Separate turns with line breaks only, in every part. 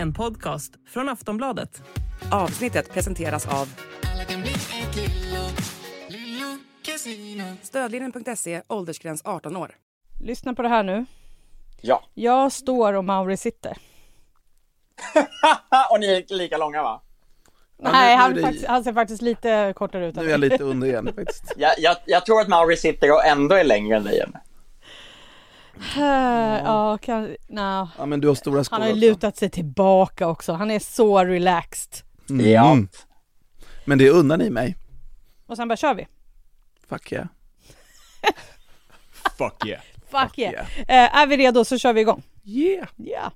En podcast från Aftonbladet.
Avsnittet presenteras av Stödlinjen.se, åldersgräns 18 år.
Lyssna på det här nu.
Ja.
Jag står och Mauri sitter.
Och ni är lika långa, va?
Nej, han ser faktiskt lite kortare ut.
Nu är jag lite under igen faktiskt.
Jag tror att Mauri sitter och ändå är längre än dig igen.
Ja,
Ja, men du har stora skor.
Han har lutat sig tillbaka också. Han är så relaxed.
Ja.
Men det undrar ni mig.
Och sen bara kör vi.
Fuck yeah.
Fuck yeah.
Fuck yeah. Är vi redo så kör vi igång.
Yeah.
Yeah.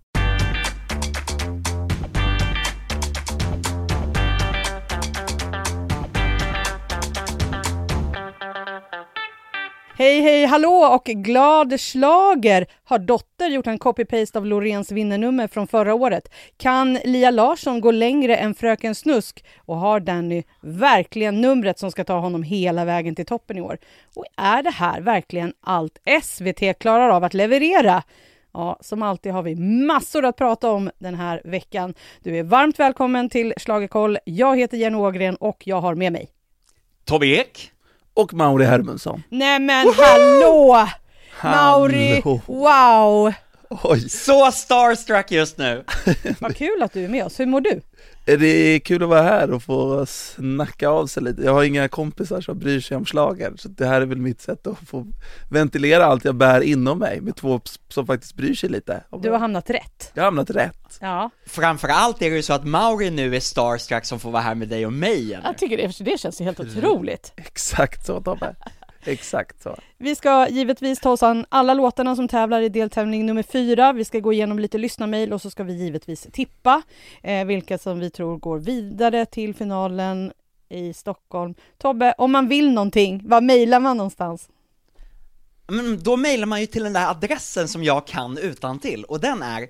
Hej, hej, hallå och glad slager. Har Dotter gjort en copy-paste av Loreens vinnernummer från förra året? Kan Lia Larsson gå längre än Fröken Snusk? Och har Danny verkligen numret som ska ta honom hela vägen till toppen i år? Och är det här verkligen allt SVT klarar av att leverera? Ja, som alltid har vi massor att prata om den här veckan. Du är varmt välkommen till Schlagerkoll. Jag heter Jenny Ågren och jag har med mig
Tobbe Ek.
Och Mauri Hermundsson.
Nej men hallå! Mauri, wow!
Oj.
Så starstruck just nu.
Vad kul att du är med oss. Hur mår du?
Det är kul att vara här och få snacka av sig lite. Jag har inga kompisar som bryr sig om schlager, så det här är väl mitt sätt att få ventilera allt jag bär inom mig med två som faktiskt bryr sig lite.
Du har hamnat rätt.
Jag har hamnat rätt.
Ja.
Framförallt är det ju så att Mauri nu är starstruck som får vara här med dig och mig. Eller?
Jag tycker det känns helt otroligt.
Exakt så, Tobbe. Exakt så.
Vi ska givetvis ta oss an alla låtarna som tävlar i deltävling nummer 4. Vi ska gå igenom lite lyssnarmail och så ska vi givetvis tippa vilka som vi tror går vidare till finalen i Stockholm. Tobbe, om man vill någonting, vad mejlar man någonstans?
Men då mejlar man ju till den där adressen som jag kan utan till, och den är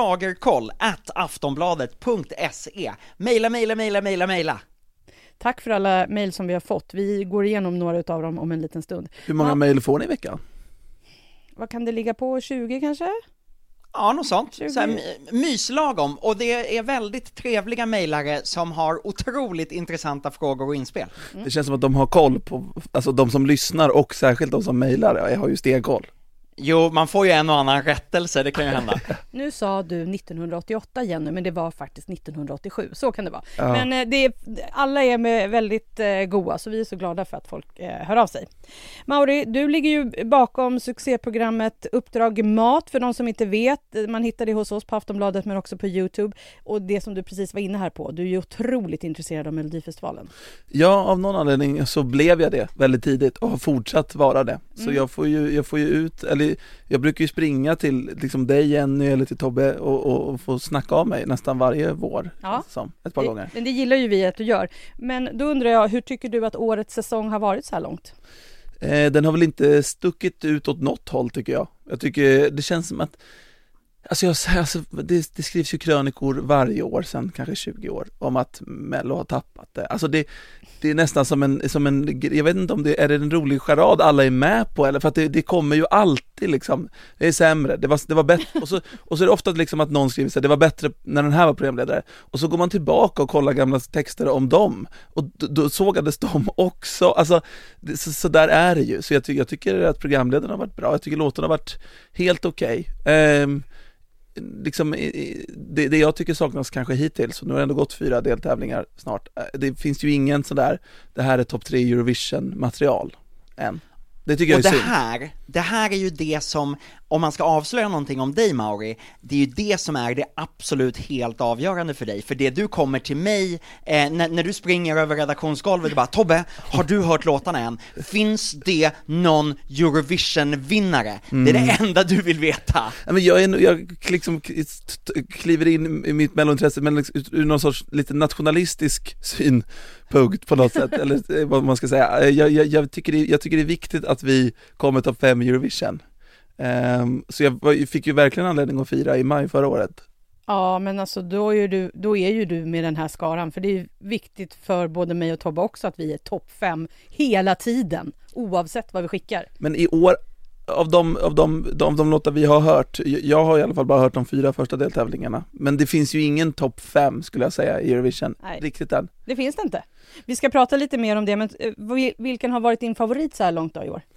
schlagerkoll@aftonbladet.se. Mejla.
Tack för alla mejl som vi har fått. Vi går igenom några av dem om en liten stund.
Hur många mejl får ni i veckan?
Vad kan det ligga på? 20 kanske?
Ja, något sånt.
20.
Så här, myslagom. Och det är väldigt trevliga mejlare som har otroligt intressanta frågor och inspel.
Det känns som att de har koll på, alltså de som lyssnar och särskilt de som mejlar har ju stenkoll.
Jo, man får ju en och annan rättelse, det kan ju hända.
Nu sa du 1988, Jenny, men det var faktiskt 1987. Så kan det vara.
Ja.
Men alla är väldigt goa, så vi är så glada för att folk hör av sig. Mauri, du ligger ju bakom succéprogrammet Uppdrag Mat, för de som inte vet. Man hittar det hos oss på Aftonbladet men också på YouTube. Och det som du precis var inne här på, du är ju otroligt intresserad av Melodifestivalen.
Ja, av någon anledning så blev jag det väldigt tidigt och har fortsatt vara det. Så jag får ju ut, eller jag brukar ju springa till liksom dig, Jenny, eller till Tobbe och få snacka av mig nästan varje vår.
Ja.
Ett par gånger.
Men det gillar ju vi att du gör. Men då undrar jag, hur tycker du att årets säsong har varit så här långt?
Den har väl inte stuckit ut åt något håll, tycker jag. Jag tycker det känns som att det skrivs ju krönikor varje år sedan kanske 20 år om att Mello har tappat det. Alltså det är nästan som en jag vet inte om det är en rolig charad alla är med på, eller för att det kommer ju alltid liksom, det är sämre, det var bättre, och så är det ofta liksom att någon skriver så här, det var bättre när den här var programledare, och så går man tillbaka och kollar gamla texter om dem och då sågades de också, alltså så där är det ju. Så jag tycker att programledarna har varit bra, jag tycker låtarna har varit helt okej. Liksom det jag tycker saknas kanske hittills, så nu har det ändå gått 4 deltävlingar snart. Det finns ju ingen sådär, det här är topp 3 Eurovision material än. Det tycker jag är synd.
Det här är ju det som, om man ska avslöja någonting om dig, Mauri, det är ju det som är det absolut helt avgörande för dig. För det du kommer till mig, när du springer över redaktionsgolvet och bara, Tobbe, har du hört låtarna än? Finns det någon Eurovision-vinnare? Det är det enda du vill veta.
Men jag liksom kliver in i mitt mellointresse, men liksom, ur någon sorts lite nationalistisk synpunkt på något sätt, eller vad man ska säga. Jag tycker det är viktigt att vi kommer topp 5 i Eurovision. Så jag fick ju verkligen anledning att fira i maj förra året.
Ja, men alltså då är ju du med den här skaran, för det är viktigt för både mig och Tobbe också att vi är topp 5 hela tiden, oavsett vad vi skickar.
Men i år av de låtar vi har hört, jag har i alla fall bara hört de 4 första deltävlingarna, men det finns ju ingen topp 5 skulle jag säga i Eurovision.
Nej.
Riktigt än.
Det finns det inte. Vi ska prata lite mer om det, men vilken har varit din favorit så här långt då i år?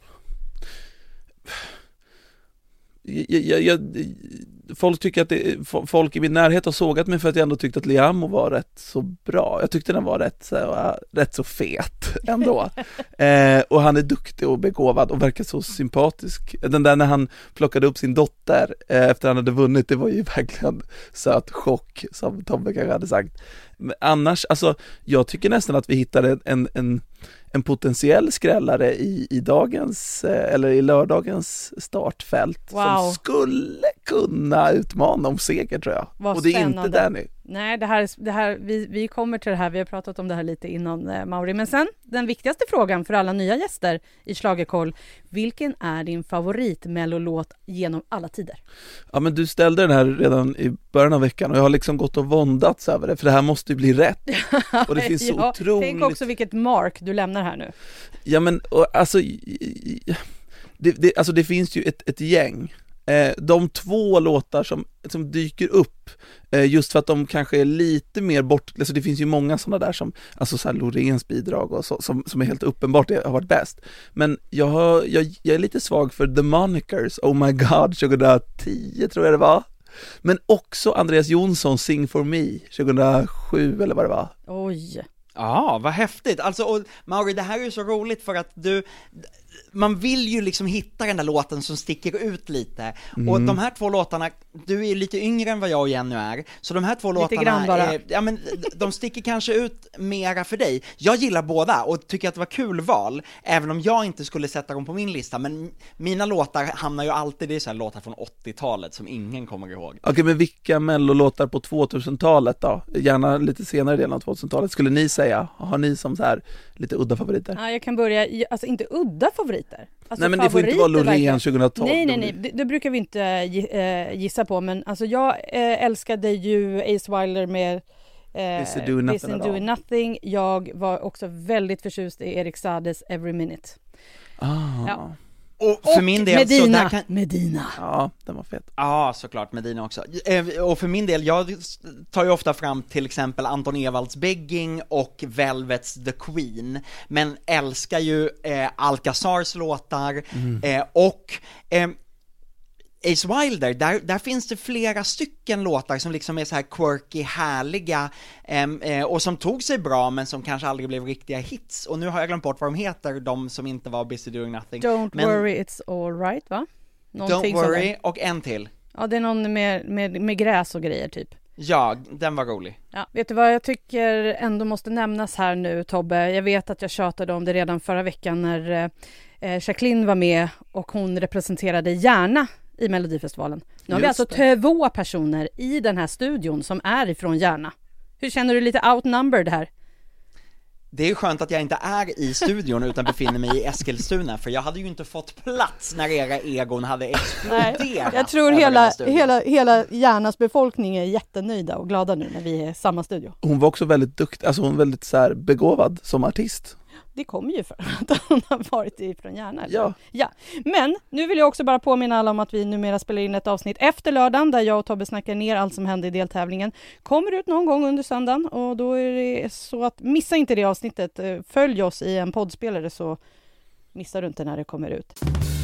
Folk tycker att folk i min närhet har sågat mig för att jag ändå tyckte att Liamo var rätt så bra. Jag tyckte den var rätt så fet ändå. Och han är duktig och begåvad och verkar så sympatisk. Den där när han plockade upp sin dotter efter han hade vunnit, det var ju verkligen söt chock, som Tobbe kanske hade sagt. Men annars, alltså, jag tycker nästan att vi hittade en potentiell skrällare i dagens eller i lördagens startfält som skulle kunna utmana om seger, tror jag.
Vad
och det är
spännande.
inte Danny.
Nej, det här vi kommer till det här. Vi har pratat om det här lite innan, Mauri. Men sen, den viktigaste frågan för alla nya gäster i Schlagerkoll. Vilken är din favorit-mellolåt genom alla tider?
Ja, men du ställde den här redan i början av veckan och jag har liksom gått och våndats över det, för det här måste ju bli rätt. Och det finns så otroligt...
Tänk också vilket mark du lämnar här nu.
Ja, men alltså det finns ju ett gäng. De 2 låtar som dyker upp just för att de kanske är lite mer bort, alltså det finns ju många sådana där som, alltså så här Loreens bidrag och så, som är helt uppenbart har varit bäst, men jag är lite svag för The Monikers, Oh My God 2010 tror jag det var, men också Andreas Jonsson Sing For Me 2007 eller vad det var.
Oj.
Ja, vad häftigt. Alltså, och Mauri, det här är ju så roligt för att man vill ju liksom hitta den där låten som sticker ut lite. Och de här 2 låtarna, du är ju lite yngre än vad jag och Jenny är, så de här 2 låtarna ja, men de sticker kanske ut mera för dig. Jag gillar båda och tycker att det var kul val, även om jag inte skulle sätta dem på min lista, men mina låtar hamnar ju alltid i så här låtar från 80-talet som ingen kommer ihåg.
Okej, men vilka mellolåtar på 2000-talet då? Gärna lite senare delen av 2000-talet skulle ni säga? Har ni som så här lite udda favoriter?
Ja, jag kan börja, alltså inte udda favoriter. Alltså,
nej, men det får inte vara Loreen 2012.
Nej, det brukar vi inte gissa på, men alltså jag älskade ju Ace Wilder med Busy Doing Nothing. Jag var också väldigt förtjust i Erik Saades Every Minute. Ja.
Och för min del
Medina.
så
Medina.
Ja, den var fet.
Ja, såklart Medina också. Och för min del, jag tar ju ofta fram till exempel Anton Ewalds Begging och Velvets The Queen, men älskar ju Alcazars låtar och Ace Wilder, där finns det flera stycken låtar som liksom är så här quirky, härliga och som tog sig bra men som kanske aldrig blev riktiga hits. Och nu har jag glömt bort vad de heter, de som inte var Busy Doing Nothing.
Don't worry, it's all right, va?
Någonting Don't worry, och en till.
Ja, det är någon med gräs och grejer typ.
Ja, den var rolig.
Ja, vet du vad jag tycker ändå måste nämnas här nu, Tobbe? Jag vet att jag tjatade om det redan förra veckan när Jacqueline var med och hon representerade Järna i Melodifestivalen. Nu har vi alltså 2 personer i den här studion som är ifrån Järna. Hur känner du lite outnumbered här?
Det är ju skönt att jag inte är i studion utan befinner mig i Eskilstuna, för jag hade ju inte fått plats när era egon hade exploderat.
Nej, jag tror hela Järnas befolkning är jättenöjda och glada nu när vi är i samma studio.
Hon var också väldigt duktig, alltså hon är väldigt så här begåvad som artist.
Det kommer ju för att hon har varit ifrån Järna.
Ja.
Men nu vill jag också bara påminna alla om att vi numera spelar in ett avsnitt efter lördagen där jag och Tobbe snackar ner allt som hände i deltävlingen. Kommer ut någon gång under söndagen och då är det så att missa inte det avsnittet. Följ oss i en poddspelare så missar du inte när det kommer ut.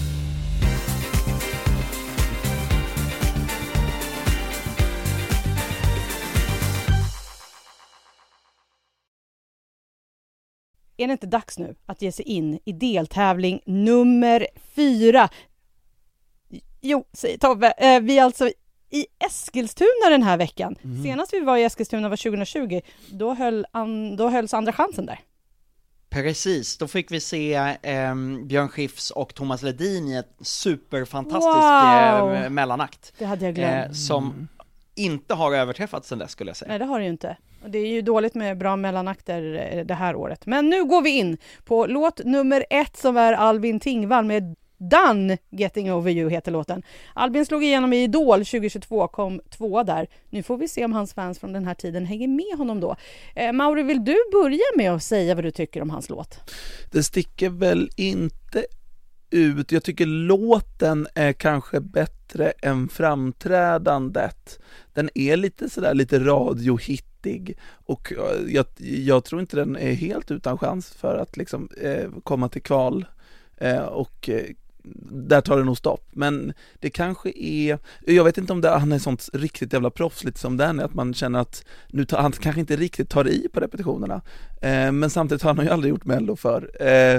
Är det inte dags nu att ge sig in i deltävling nummer 4? Jo, säger Tobbe. Vi är alltså i Eskilstuna den här veckan. Senast vi var i Eskilstuna var 2020. Då hölls andra chansen där.
Precis, då fick vi se Björn Skifs och Thomas Ledin i ett superfantastisk mellanakt.
Det hade jag glömt.
Som inte har överträffats sen dess, skulle jag säga.
Nej, det har det ju inte. Och det är ju dåligt med bra mellanakter det här året. Men nu går vi in på låt nummer 1 som är Albin Tingvall med Done Getting Over You heter låten. Albin slog igenom i Idol 2022, kom 2 där. Nu får vi se om hans fans från den här tiden hänger med honom då. Mauri, vill du börja med att säga vad du tycker om hans låt?
Det sticker väl inte ut. Jag tycker låten är kanske bättre än framträdandet. Den är lite sådär, lite radiohittig, och jag tror inte den är helt utan chans för att liksom komma till kval, och där tar det nog stopp. Men det kanske är, jag vet inte om han är sånt riktigt jävla proffsligt som den är, att man känner att han kanske inte riktigt tar i på repetitionerna, men samtidigt har han ju aldrig gjort Mello för.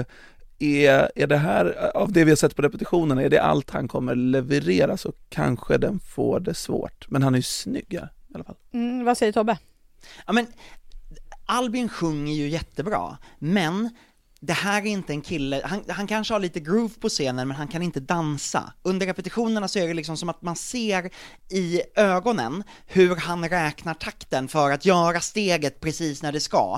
Är det här, av det vi har sett på repetitionerna, är det allt han kommer leverera, så kanske den får det svårt. Men han är ju snygg i alla fall.
Vad säger Tobbe?
Ja, men Albin sjunger ju jättebra, men det här är inte en kille, han kanske har lite groove på scenen, men han kan inte dansa. Under repetitionerna så är det liksom som att man ser i ögonen hur han räknar takten för att göra steget precis när det ska.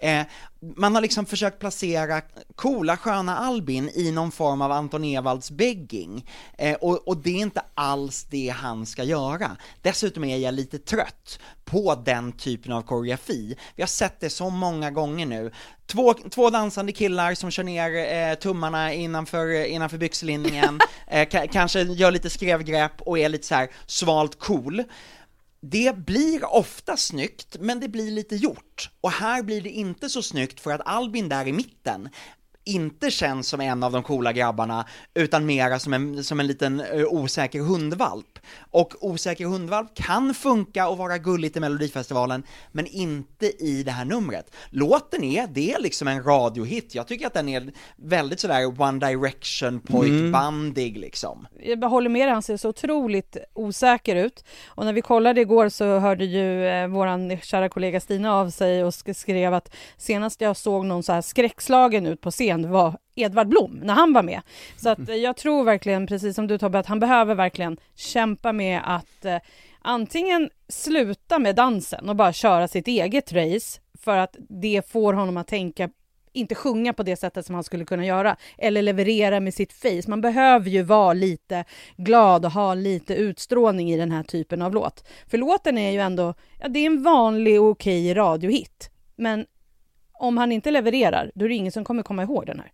Man har liksom försökt placera coola, sköna Albin i någon form av Anton Ewalds begging, och det är inte alls det han ska göra. Dessutom är jag lite trött på den typen av koreografi. Vi har sett det så många gånger nu. Två dansande killar som kör ner tummarna innanför byxlinningen, kanske gör lite skrevgrepp och är lite så här svalt cool. Det blir ofta snyggt, men det blir lite gjort. Och här blir det inte så snyggt för att Albin där i mitten inte känns som en av de coola grabbarna, utan mera som en liten osäker hundvalp. Och osäker hundvalp kan funka och vara gulligt i Melodifestivalen, men inte i det här numret. Låten det är liksom en radiohit. Jag tycker att den är väldigt sådär One Direction pojkbandig liksom.
Jag håller med, han ser så otroligt osäker ut. Och när vi kollade igår så hörde ju våran kära kollega Stina av sig och skrev att senast jag såg någon så här skräckslagen ut på scen var Edvard Blom när han var med. Så att jag tror verkligen, precis som du Tobbe, att han behöver verkligen kämpa med att antingen sluta med dansen och bara köra sitt eget race, för att det får honom att tänka, inte sjunga på det sättet som han skulle kunna göra, eller leverera med sitt face. Man behöver ju vara lite glad och ha lite utstrålning i den här typen av låt. För låten är ju ändå, det är en vanlig och okej radiohit. Men om han inte levererar, då är det ingen som kommer komma ihåg den här.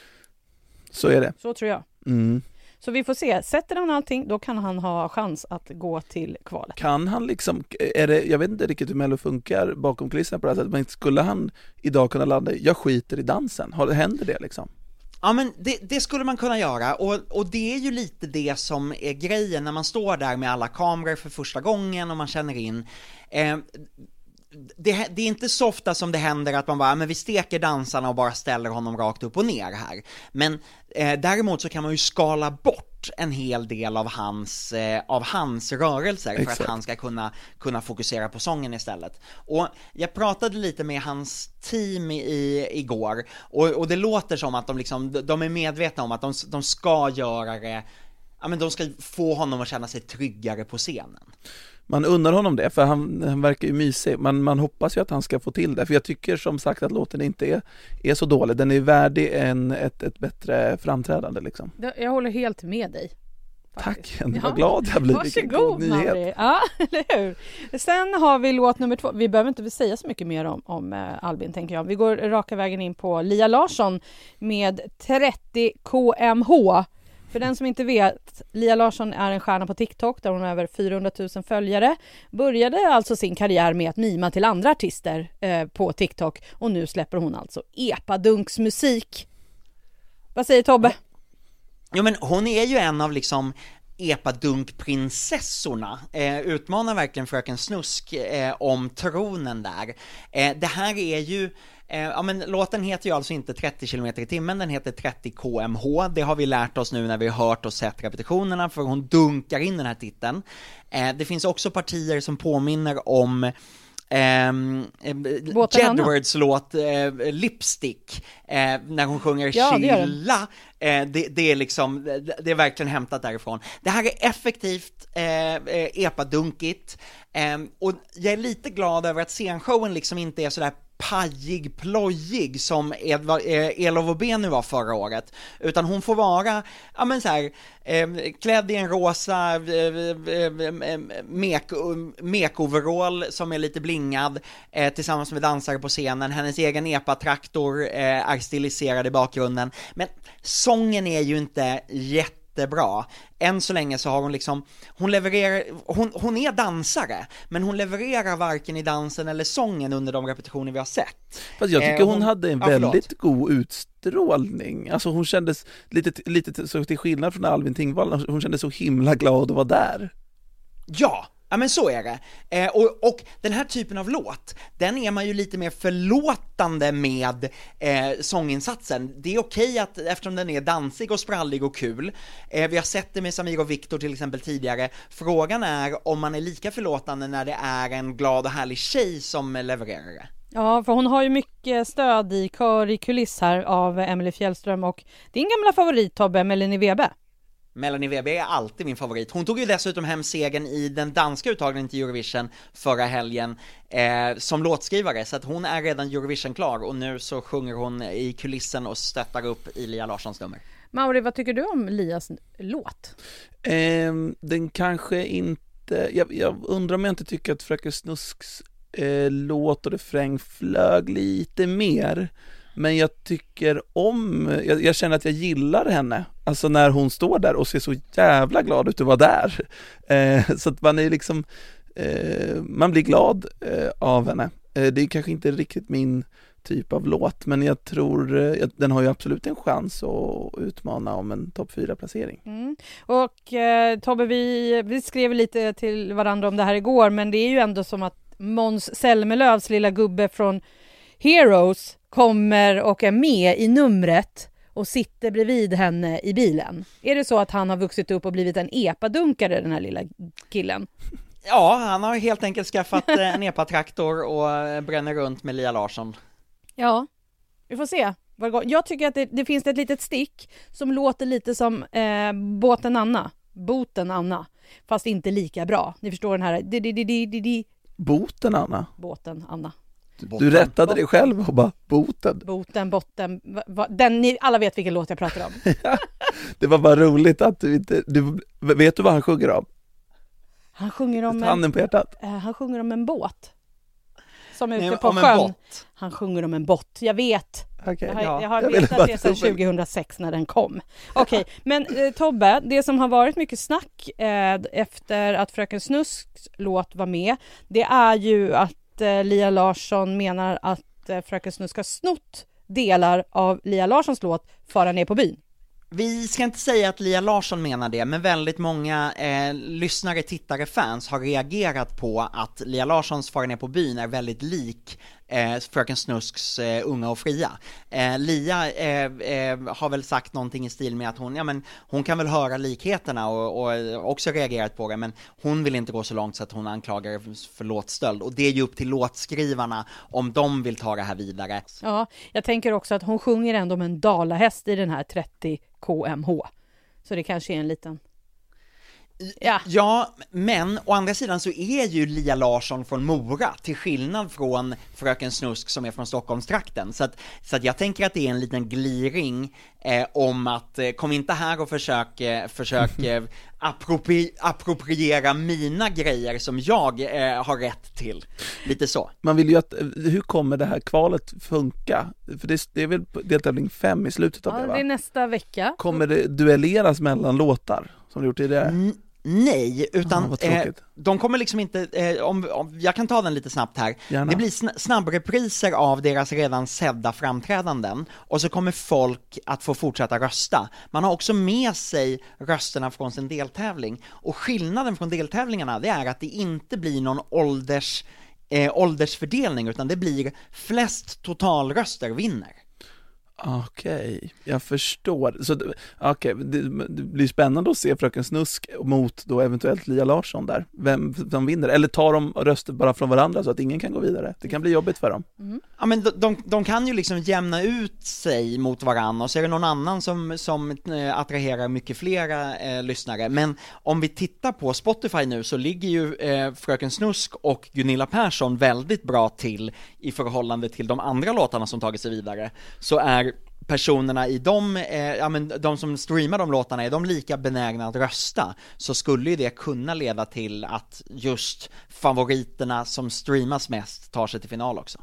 Så är det.
Så tror jag. Så vi får se. Sätter han allting, då kan han ha chans att gå till kvalet. Kan
han liksom, jag vet inte riktigt hur Mello funkar bakom kulisserna på det här sättet, men skulle han idag kunna landa jag skiter i dansen? Händer det liksom?
Ja, men det skulle man kunna göra, och det är ju lite det som är grejen när man står där med alla kameror för första gången och man känner in det är inte så ofta som det händer att man bara, men vi steker dansarna och bara ställer honom rakt upp och ner här. Men däremot så kan man ju skala bort en hel del av hans rörelser. Exakt. För att han ska kunna fokusera på sången istället. Och jag pratade lite med hans team igår, och det låter som att de är medvetna om att de ska göra det. Ja, men de ska få honom att känna sig tryggare på scenen.
Man undrar honom det, för han verkar ju mysig. Man hoppas ju att han ska få till det. För jag tycker som sagt att låten inte är så dålig. Den är värdig ett bättre framträdande liksom.
Jag håller helt med dig.
Faktiskt. Tack, vad glad jag blir.
Varsågod, Mari. Ja, eller hur? Sen har vi låt nummer 2. Vi behöver inte säga så mycket mer om Albin, tänker jag. Vi går raka vägen in på Lia Larsson med 30 kmh. För den som inte vet, Lia Larsson är en stjärna på TikTok där hon har över 400 000 följare. Började alltså sin karriär med att mima till andra artister på TikTok. Och nu släpper hon alltså epadunksmusik. Vad säger Tobbe?
Jo, men hon är ju en av liksom epadunkprinsessorna. Utmanar verkligen Fröken Snusk om tronen där. Det här är ju ja, men låten heter ju alltså inte 30 km i timmen, den heter 30 kmh. Det har vi lärt oss nu när vi har hört och sett repetitionerna, för hon dunkar in den här titeln. Det finns också partier som påminner om Jedwards låt Lipstick, när hon sjunger chilla. Det är liksom, det är verkligen hämtat därifrån. Det här är effektivt epadunkigt, och jag är lite glad över att scenshowen liksom inte är sådär pajig, plojig som Elov och Benny var förra året, utan hon får vara, ja men så här, klädd i en rosa mekoverall som är lite blingad, tillsammans med dansare på scenen. Hennes egen epatraktor är stiliserad i bakgrunden, men sången är ju inte jättebra. Än så länge så har hon liksom, hon levererar, hon är dansare, men hon levererar varken i dansen eller sången under de repetitioner vi har sett.
Fast jag tycker hon hade en väldigt god utstrålning. Alltså hon kändes lite så, till skillnad från Alvin Tingvall, hon kändes så himla glad att vara där.
Ja, men så är det. Och den här typen av låt, den är man ju lite mer förlåtande med sånginsatsen. Det är okej att, eftersom den är dansig och sprallig och kul, vi har sett det med Samir och Viktor till exempel tidigare. Frågan är om man är lika förlåtande när det är en glad och härlig tjej som levererar det.
Ja, för hon har ju mycket stöd i kör i kuliss här av Emelie Fjällström och din gamla favorit Tobbe, Melanie Webe.
Melanie Webe är alltid min favorit. Hon tog ju dessutom hem segern i den danska uttagningen till Eurovision förra helgen som låtskrivare, så att hon är redan Eurovision-klar och nu så sjunger hon i kulissen och stöttar upp i Lia Larssons nummer.
Mauri, vad tycker du om Lias låt?
Den kanske inte... Jag undrar om jag inte tycker att Fröken Snusks låt och refräng flög lite mer. Men jag tycker jag känner att jag gillar henne. Alltså när hon står där och ser så jävla glad ut att vara där. Så att man är liksom... man blir glad av henne. Det är kanske inte riktigt min typ av låt, men jag tror den har ju absolut en chans att utmana om en topp 4-placering.
Och Tobbe, vi skrev lite till varandra om det här igår, men det är ju ändå som att Måns Zelmerlöws lilla gubbe från Heroes kommer och är med i numret och sitter bredvid henne i bilen. Är det så att han har vuxit upp och blivit en epadunkare, den här lilla killen?
Ja, han har helt enkelt skaffat en epatraktor och bränner runt med Lia Larsson.
Ja, vi får se. Jag tycker att det finns ett litet stick som låter lite som Boten Anna, fast inte lika bra. Ni förstår den här
Boten Anna. Du rättade dig själv och bara botten.
Den, ni alla vet vilken låt jag pratar om.
Det var bara roligt att vet du vad han sjunger om?
Han sjunger om
handen på hjärtat.
Han sjunger om en båt som är ute på sjön. Han sjunger om en båt. Jag vet.
Okay,
jag har vetat det sedan 2006 när den kom. Okej, men Tobbe, det som har varit mycket snack efter att Fröken Snusks låt var med, det är ju att Lia Larsson menar att Fröken Snusk har snott delar av Lia Larssons låt Fara ner på byn.
Vi ska inte säga att Lia Larsson menar det, men väldigt många lyssnare, tittare, fans har reagerat på att Lia Larssons Fara ner på byn är väldigt lik Fröken Snusks Unga och fria. Lia har väl sagt någonting i stil med att hon kan väl höra likheterna och också reagerat på det, men hon vill inte gå så långt så att hon anklagar för låtstöld, och det är ju upp till låtskrivarna om de vill ta det här vidare.
Ja, jag tänker också att hon sjunger ändå med en dalahäst i den här 30 kmh, så det kanske är en liten...
Ja, men å andra sidan så är ju Lia Larsson från Mora, till skillnad från Fröken Snusk som är från Stockholmstrakten. Så att jag tänker att det är en liten gliring om att kom inte här och försök appropriera mina grejer som jag har rätt till. Lite så.
Man vill ju att, hur kommer det här kvalet funka? För det är väl deltävling 5 i slutet av det, va?
Det är nästa vecka.
Kommer det duelleras mellan låtar som du gjort tidigare?
Nej, utan de kommer liksom inte, om jag kan ta den lite snabbt här. Gärna. Det blir snabbrepriser av deras redan sedda framträdanden, och så kommer folk att få fortsätta rösta. Man har också med sig rösterna från sin deltävling, och skillnaden från deltävlingarna, det är att det inte blir någon åldersfördelning, utan det blir flest totalröster vinner.
Okej, jag förstår. Så det blir spännande att se Fröken Snusk mot då eventuellt Lia Larsson där. Vem som vinner? Eller tar de röster bara från varandra så att ingen kan gå vidare? Det kan bli jobbigt för dem.
Mm. Ja, men de kan ju liksom jämna ut sig mot varandra, och så är det någon annan som attraherar mycket flera lyssnare. Men om vi tittar på Spotify nu, så ligger ju Fröken Snusk och Gunilla Persson väldigt bra till i förhållande till de andra låtarna som tagit sig vidare. Så är personerna i de som streamar de låtarna, är de lika benägna att rösta, så skulle ju det kunna leda till att just favoriterna som streamas mest tar sig till final också.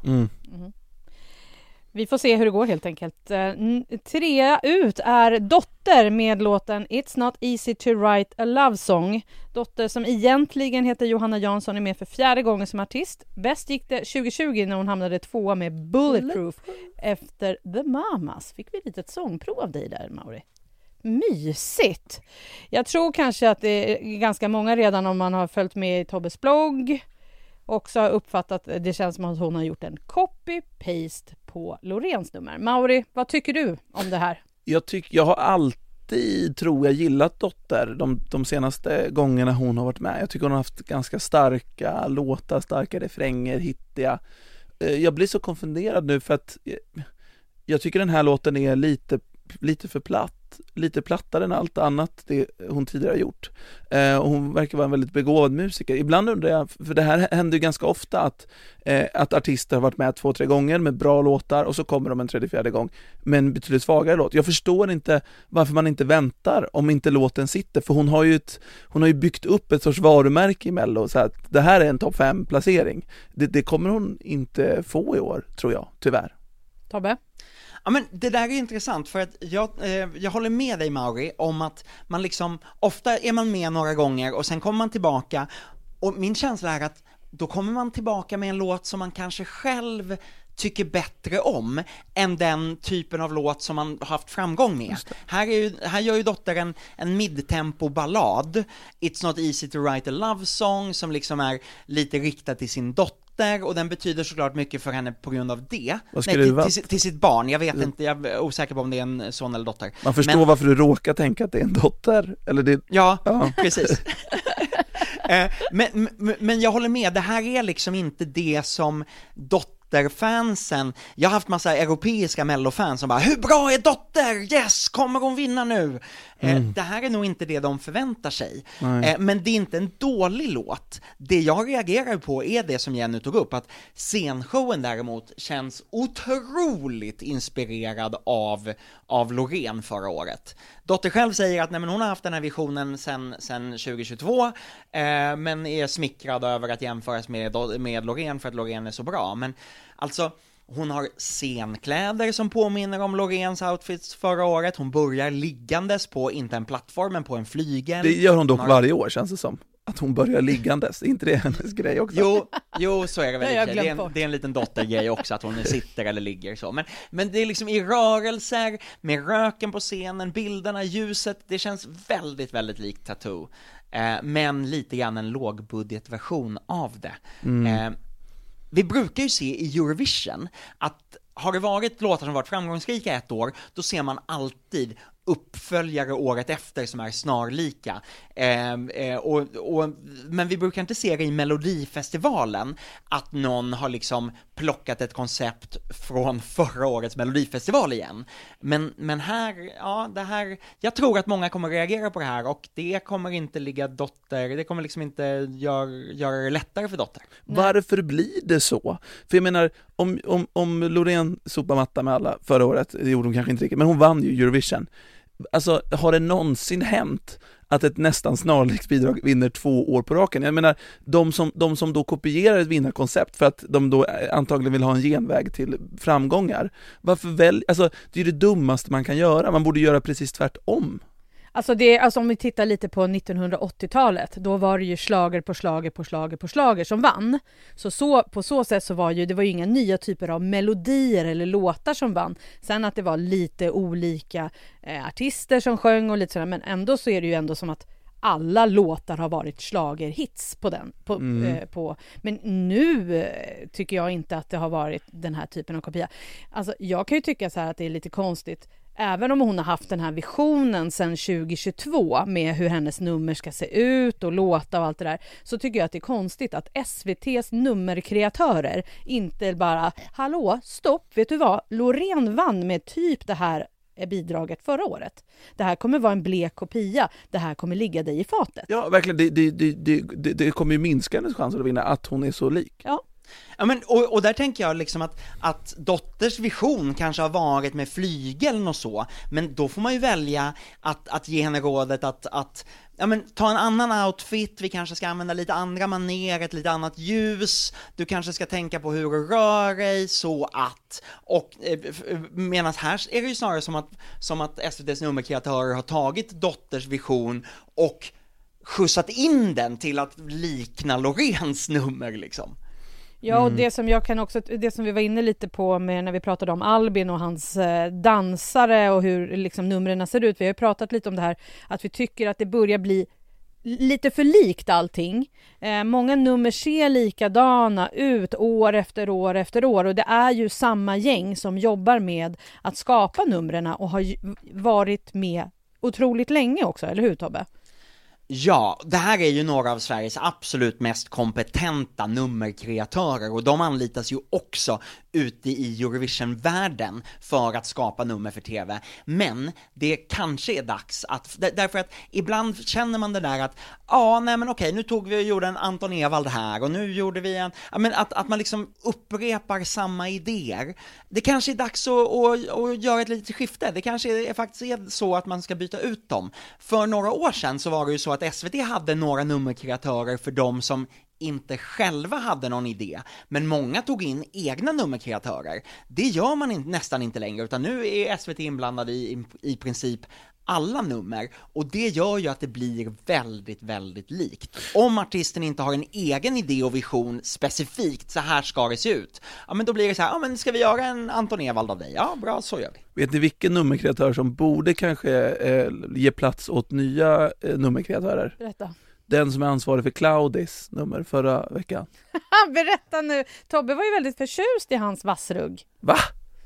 Vi får se hur det går helt enkelt. 3 ut är Dotter med låten It's Not Easy to Write a Love Song. Dotter, som egentligen heter Johanna Jansson, är med för 4:e gången som artist. Bäst gick det 2020 när hon hamnade 2 med Bulletproof efter The Mamas. Fick vi ett litet sångprov av dig där, Mauri? Mysigt! Jag tror kanske att det är ganska många redan, om man har följt med i Tobbes blogg, också har uppfattat, det känns som att hon har gjort en copy-paste på Loreens nummer. Mauri, vad tycker du om det här? Jag har alltid, tror jag, gillat Dotter de senaste gångerna hon har varit med. Jag tycker hon har haft ganska starka låtar, starka refränger, hittiga. Jag blir så konfunderad nu för att jag tycker den här låten är lite för platt. Lite plattare än allt annat det hon tidigare har gjort. Och hon verkar vara en väldigt begåvad musiker. Ibland undrar jag, för det här händer ju ganska ofta att artister har varit med 2-3 gånger med bra låtar, och så kommer de en 3-4 gång med en betydligt svagare låt. Jag förstår inte varför man inte väntar om inte låten sitter, för hon har ju byggt upp ett sorts varumärke i Mello, så att det här är en topp 5-placering. Det kommer hon inte få i år, tror jag, tyvärr. Tobbe?
Ja, men det där är intressant, för att jag håller med dig, Mauri, om att man liksom, ofta är man med några gånger och sen kommer man tillbaka, och min känsla är att då kommer man tillbaka med en låt som man kanske själv tycker bättre om än den typen av låt som man har haft framgång med. Här gör ju Dotter en midtempo ballad, It's Not Easy to Write a Love Song, som liksom är lite riktad till sin dotter, och den betyder såklart mycket för henne på grund av det. Till sitt barn. Jag vet inte, jag är osäker på om det är en son eller dotter.
Man förstår varför du råkar tänka att det är en dotter. Eller det...
Ja, precis. Men jag håller med, det här är liksom inte det som Dotter-fansen, jag har haft massa europeiska mellofans som bara, hur bra är Dotter? Yes, kommer hon vinna nu? Det här är nog inte det de förväntar sig. Men det är inte en dålig låt. Det jag reagerar på är det som Jenny tog upp, att scenshowen däremot känns otroligt inspirerad av Loreen förra året. Dotter själv säger att hon har haft den här visionen sen 2022, men är smickrad över att jämföras med Loreen för att Loreen är så bra. Men alltså, hon har scenkläder som påminner om Loreens outfits förra året. Hon börjar liggandes på, inte en plattform, men på en flygel.
Det gör hon dock varje år, känns det som. Att hon börjar liggandes, är inte det hennes grej också?
Jo, så är det väl. Det är en liten dottergrej också, att hon sitter eller ligger så. Men det är liksom i rörelser, med röken på scenen, bilderna, ljuset, det känns väldigt, väldigt likt Tattoo. Men lite grann en lågbudgetversion av det. Vi brukar ju se i Eurovision att har det varit låtar som varit framgångsrika ett år, då ser man alltid uppföljare året efter som är snarlika. Men vi brukar inte se det i Melodifestivalen, att någon har liksom plockat ett koncept från förra årets Melodifestival igen. Men här, det här, jag tror att många kommer reagera på det här, och det kommer inte ligga Dotter, det kommer liksom inte göra det lättare för Dotter.
Varför blir det så? För jag menar, om Loreen sopade matta med alla förra året, det gjorde hon kanske inte riktigt, men hon vann ju Eurovision. Alltså, har det någonsin hänt att ett nästan snarlikt bidrag vinner 2 år på raken? Jag menar, de som då kopierar ett vinnarkoncept för att de då antagligen vill ha en genväg till framgångar. Varför alltså, det är det dummaste man kan göra. Man borde göra precis tvärtom.
Alltså om vi tittar lite på 1980-talet, då var det ju slager på slager som vann. Så på så sätt så var det var ju inga nya typer av melodier eller låtar som vann. Sen att det var lite olika artister som sjöng och lite sådär, men ändå så är det ju ändå som att alla låtar har varit schlagerhits på den. Men nu tycker jag inte att det har varit den här typen av kopia. Alltså, jag kan ju tycka så här att det är lite konstigt. Även om hon har haft den här visionen sedan 2022 med hur hennes nummer ska se ut och låta och allt det där, så tycker jag att det är konstigt att SVT:s nummerkreatörer inte bara, hallå, stopp, vet du vad? Loreen vann med typ det här bidraget förra året. Det här kommer vara en blek kopia. Det här kommer ligga dig i fatet.
Ja, verkligen. Det kommer ju minska hennes chanser att vinna att hon är så lik.
Ja.
Ja, men, och där tänker jag liksom att Dotters vision kanske har varit med flygeln och så, men då får man ju välja att ge henne rådet att ja, men ta en annan outfit, vi kanske ska använda lite andra manér, ett lite annat ljus, du kanske ska tänka på hur du rör dig så att, och medan här är det ju snarare som att SVT:s nummerkreatörer har tagit Dotters vision och skjutsat in den till att likna Loreens nummer liksom.
Ja, och det som jag kan också, det som vi var inne lite på med när vi pratade om Albin och hans dansare och hur liksom numren ser ut. Vi har ju pratat lite om det här att vi tycker att det börjar bli lite för likt allting. Många nummer ser likadana ut år efter år efter år, och det är ju samma gäng som jobbar med att skapa numren och har varit med otroligt länge också, eller hur Tobbe?
Ja, det här är ju några av Sveriges absolut mest kompetenta nummerkreatörer, och de anlitas ju också ute i Eurovision-världen för att skapa nummer för TV. Men det kanske är dags att, därför att ibland känner man det där att nu tog vi och gjorde en Anton Ewald här, och nu gjorde vi att man liksom upprepar samma idéer. Det kanske är dags att göra ett litet skifte. Det kanske är faktiskt så att man ska byta ut dem. För några år sedan så var det ju så att SVT hade några nummerkreatörer för de som inte själva hade någon idé, men många tog in egna nummerkreatörer. Det gör man nästan inte längre, utan nu är SVT inblandad i princip alla nummer, och det gör ju att det blir väldigt, väldigt likt. Om artisten inte har en egen idé och vision specifikt, så här ska det se ut, ja men då blir det så här, men ska vi göra en Anton Ewald av dig? Ja, bra, så gör vi.
Vet ni vilken nummerkreatör som borde kanske ge plats åt nya nummerkreatörer?
Berätta.
Den som är ansvarig för Claudis nummer förra veckan.
Berätta nu. Tobbe var ju väldigt förtjust i hans vassrugg.
Va?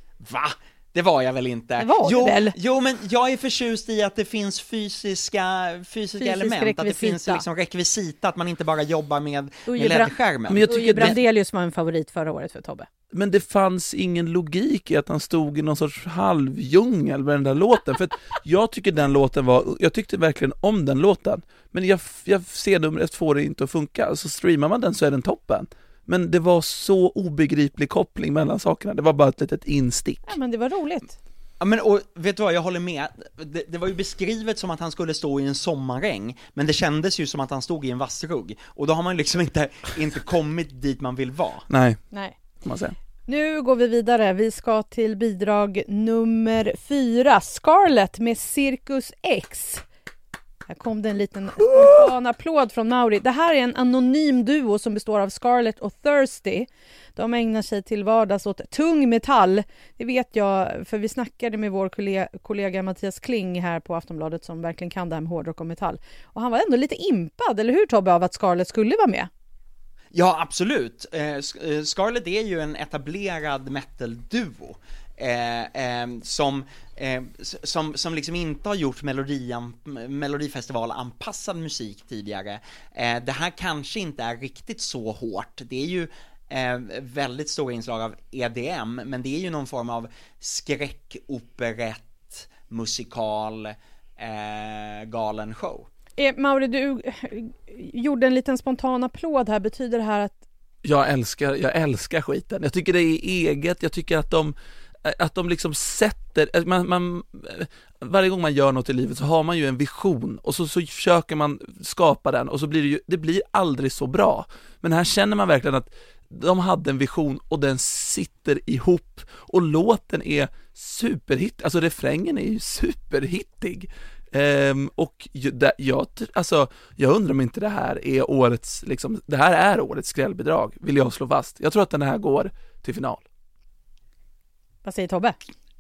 Det var jag väl inte.
Det var du väl?
Jo, men jag är förtjust i att det finns fysiska element, rekvisita. Att det finns liksom rekvisita, att man inte bara jobbar med LED-skärmen.
Men jag tycker
Brandelius var en favorit förra året för Tobbe.
Men det fanns ingen logik i att han stod i någon sorts halvdjungel med den där låten. För att jag tyckte verkligen om den låten. Men jag ser numret får det inte att funka. Så streamar man den så är den toppen. Men det var så obegriplig koppling mellan sakerna. Det var bara ett litet instick.
Ja, men det var roligt.
Ja, men och vet du vad, jag håller med. Det var ju beskrivet som att han skulle stå i en sommaräng, men det kändes ju som att han stod i en vassrugg. Och då har man liksom inte kommit dit man vill vara.
Nej.
Man säga. Nu går vi vidare. Vi ska till bidrag nummer 4. Scarlett med Cirkus X. Här kom det en liten spontan applåd från Mauri. Det här är en anonym duo som består av Scarlett och Thirsty. De ägnar sig till vardags åt tung metall. Det vet jag, för vi snackade med vår kollega Mattias Kling här på Aftonbladet som verkligen kan det här med hårdrock och metall. Och han var ändå lite impad, eller hur Tobbe, av att Scarlett skulle vara med?
Ja, absolut. Scarlett är ju en etablerad metal-duo. Som liksom inte har gjort Melodifestival-anpassad musik tidigare. Det här kanske inte är riktigt så hårt. Det är ju väldigt stora inslag av EDM, men det är ju någon form av skräckoperett, musikal, galen show.
Mauri, du gjorde en liten spontan applåd här. Betyder det här att...
Jag älskar skiten. Jag tycker det är eget. Jag tycker att de liksom sätter varje gång man gör något i livet så har man ju en vision och så försöker man skapa den och så blir det blir aldrig så bra. Men här känner man verkligen att de hade en vision och den sitter ihop och låten är superhit. Alltså refrängen är ju superhittig. Och jag undrar om inte det här är årets det här är årets skrällbidrag, vill jag slå fast. Jag tror att den här går till final.
Vad säger Tobbe?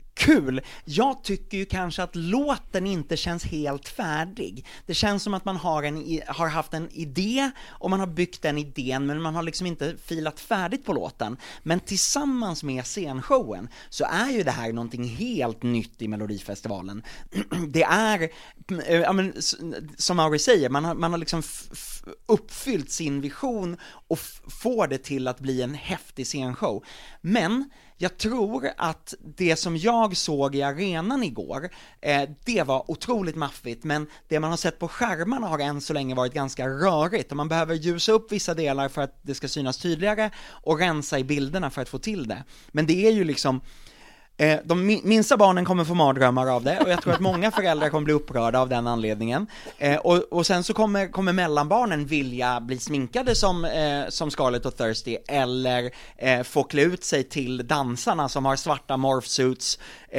kul. Jag tycker ju kanske att låten inte känns helt färdig. Det känns som att man har haft en idé och man har byggt den idén, men man har liksom inte filat färdigt på låten. Men tillsammans med scenshowen så är ju det här någonting helt nytt i Melodifestivalen. Det är, ja, men, som Mauri säger, man har liksom uppfyllt sin vision och får det till att bli en häftig scenshow. Men jag tror att det som jag såg i arenan igår, det var otroligt maffigt, men det man har sett på skärmarna har än så länge varit ganska rörigt och man behöver ljusa upp vissa delar för att det ska synas tydligare och rensa i bilderna för att få till det. Men det är ju liksom, de minsta barnen kommer få mardrömmar av det, och jag tror att många föräldrar kommer bli upprörda av den anledningen. Och sen så kommer mellanbarnen vilja bli sminkade som Scarlett och Thirsty, eller få klä ut sig till dansarna som har svarta morphsuits,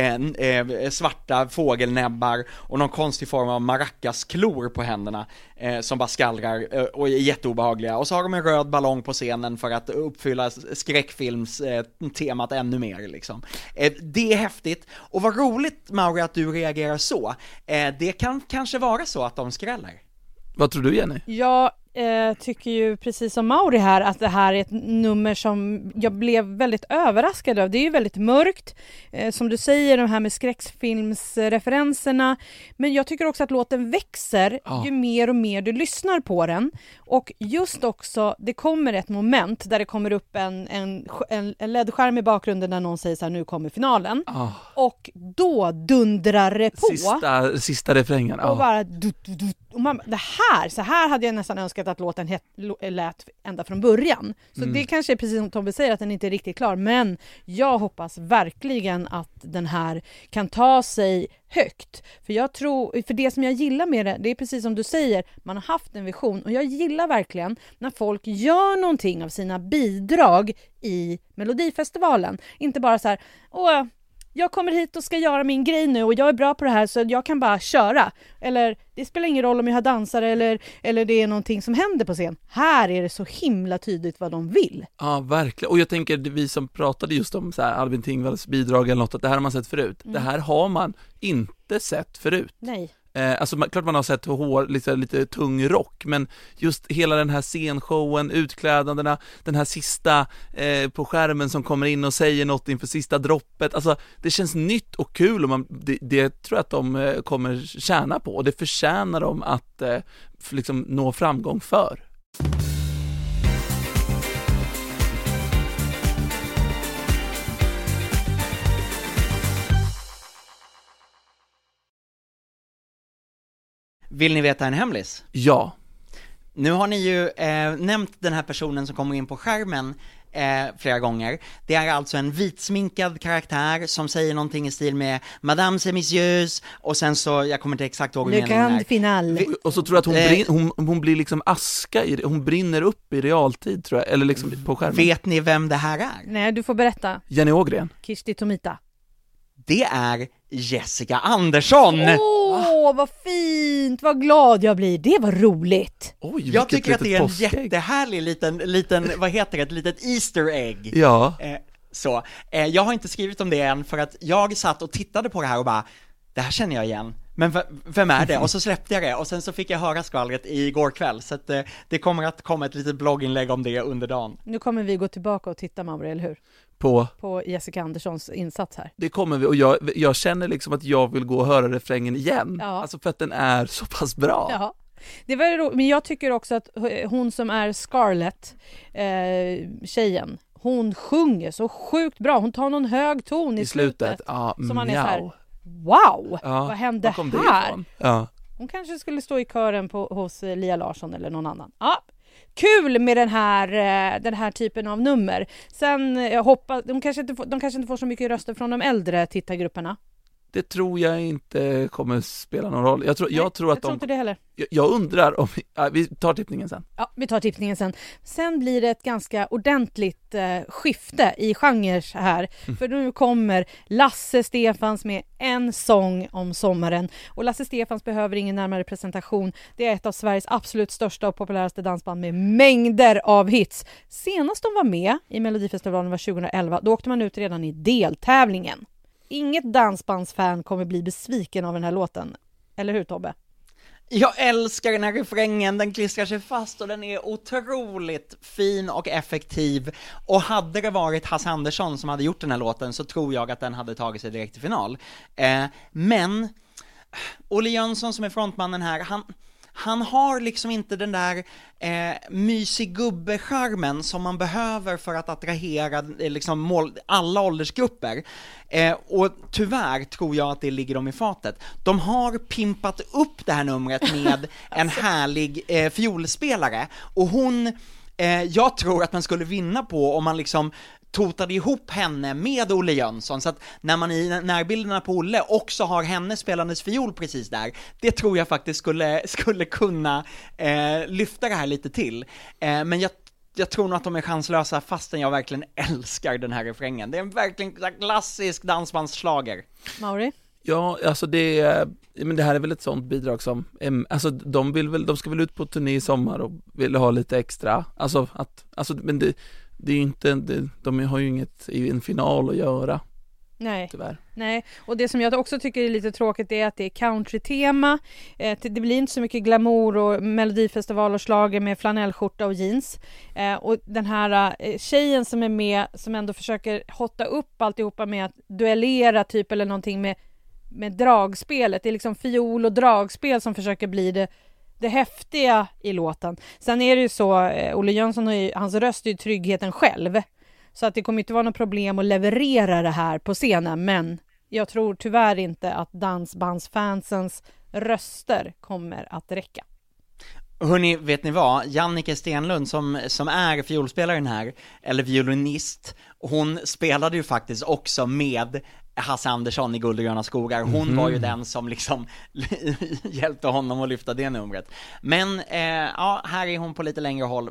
svarta fågelnäbbar och någon konstig form av maracasklor på händerna som bara skallrar och är jätteobehagliga. Och så har de en röd ballong på scenen för att uppfylla skräckfilmstemat ännu mer liksom. Det är häftigt, och vad roligt, Mauri, att du reagerar så. Det kan kanske vara så att de skräller.
Vad tror du, Jenny?
Jag tycker ju precis som Mauri här att det här är ett nummer som jag blev väldigt överraskad av. Det är ju väldigt mörkt, som du säger, de här med skräckfilmsreferenserna, men jag tycker också att låten växer ju mer och mer du lyssnar på den. Och just också, det kommer ett moment där det kommer upp en LED-skärm i bakgrunden där någon säger så här, nu kommer finalen. Och då dundrar det på.
Sista refrängen.
Och bara och man, så här hade jag nästan önskat att låten lät ända från början. Så det kanske är precis som Tobbe säger, att den inte är riktigt klar. Men jag hoppas verkligen att den här kan ta sig högt. För det som jag gillar med det är precis som du säger, man har haft en vision. Och jag gillar verkligen när folk gör någonting av sina bidrag i Melodifestivalen. Inte bara så här, jag kommer hit och ska göra min grej nu och jag är bra på det här så jag kan bara köra. Eller det spelar ingen roll om jag har dansare eller det är någonting som händer på scen. Här är det så himla tydligt vad de vill.
Ja, verkligen. Och jag tänker, vi som pratade just om så här Albin Tingvalls bidrag eller något, att det här har man sett förut. Det här har man inte sett förut.
Nej.
Alltså klart man har sett lite tung rock, men just hela den här scenshowen, utklädandena, den här sista på skärmen som kommer in och säger något inför sista droppet, alltså det känns nytt och kul, och det tror jag att de kommer tjäna på, och det förtjänar de att liksom nå framgång för.
Vill ni veta en hemlis?
Ja.
Nu har ni ju nämnt den här personen som kommer in på skärmen flera gånger. Det är alltså en vitsminkad karaktär som säger någonting i stil med Madame et Messieurs, och sen så, jag kommer inte exakt ihåg
Le Grand Final.
Och så tror jag att hon blir liksom aska hon brinner upp i realtid, tror jag, eller liksom på skärmen.
Vet ni vem det här är?
Nej, du får berätta.
Jenny Ågren.
Kirsti Tomita.
Det är Jessica Andersson!
Vad fint, vad glad jag blir. Det var roligt.
Oj,
jag tycker att det är en
påskägg.
jättehärlig liten vad heter det, ett litet Easter egg.
Ja.
Jag har inte skrivit om det än, för att jag satt och tittade på det här och bara, det här känner jag igen. Men vem är det? Och så släppte jag det, och sen så fick jag höra skvallret igår kväll, så att det kommer att komma ett litet blogginlägg om det under dagen.
Nu kommer vi gå tillbaka och titta, Mauri, eller hur? På Jessica Anderssons insats här.
Det kommer vi, och jag känner liksom att jag vill gå och höra refrängen igen. Ja. Alltså för att den är så pass bra.
Ja. Det var men jag tycker också att hon som är Scarlett, tjejen, hon sjunger så sjukt bra. Hon tar någon hög ton i slutet.
Ja,
som man är så här, wow, vad hände här?
Ja.
Hon kanske skulle stå i kören hos Lia Larsson eller någon annan. Ja. Kul med den här typen av nummer. Sen jag hoppas de kanske inte får så mycket röster från de äldre tittargrupperna.
Det tror jag inte kommer spela någon roll. Jag tror att
inte det heller.
Jag undrar om vi tar tippningen sen.
Ja, vi tar tippningen sen. Sen blir det ett ganska ordentligt skifte i genrer här. För nu kommer Lasse Stefans med En sång om sommaren. Och Lasse Stefans behöver ingen närmare presentation. Det är ett av Sveriges absolut största och populäraste dansband med mängder av hits. Senast de var med i Melodifestivalen var 2011. Då åkte man ut redan i deltävlingen. inget dansbandsfan kommer bli besviken av den här låten. Eller hur, Tobbe?
Jag älskar den här refrängen, den klistrar sig fast och den är otroligt fin och effektiv. Och hade det varit Hasse Andersson som hade gjort den här låten så tror jag att den hade tagit sig direkt till final. Men Olle Jönsson som är frontmannen här, han har liksom inte den där mysig gubbe-charmen som man behöver för att attrahera liksom alla åldersgrupper. Och tyvärr tror jag att det ligger dem i fatet. De har pimpat upp det här numret med en härlig fiolspelare. Och jag tror att man skulle vinna på om man liksom totade ihop henne med Olle Jönsson, så att när man i närbilderna på Olle också har henne spelandes fiol precis där, det tror jag faktiskt skulle kunna lyfta det här lite till. Men jag tror nog att de är chanslösa fastän jag verkligen älskar den här refrängen. Det är en verkligen klassisk dansbandsschlager.
Mauri?
Ja, alltså men det här är väl ett sånt bidrag som, alltså de ska väl ut på turné i sommar och vill ha lite extra, men det är ju inte, de har ju inget i en final att göra.
Nej.
Tyvärr.
Nej, och det som jag också tycker är lite tråkigt är att det är country-tema. Det blir inte så mycket glamour och melodifestival och schlager med flanellskjorta och jeans. Och den här tjejen som är med, som ändå försöker hotta upp alltihopa med att duellera typ eller någonting med dragspelet. Det är liksom fiol och dragspel som försöker bli det häftiga i låten. Sen är det ju så, Olle Jönsson hans röst är ju tryggheten själv. Så att det kommer inte vara något problem att leverera det här på scenen. Men jag tror tyvärr inte att dansbandsfansens röster kommer att räcka.
Hörrni, vet ni vad? Jannike Stenlund som är fiolspelaren här, eller violinist, hon spelade ju faktiskt också med Hasse Andersson i Guld och gröna skogar. Hon var ju den som liksom hjälpte honom att lyfta det numret. Men här är hon på lite längre håll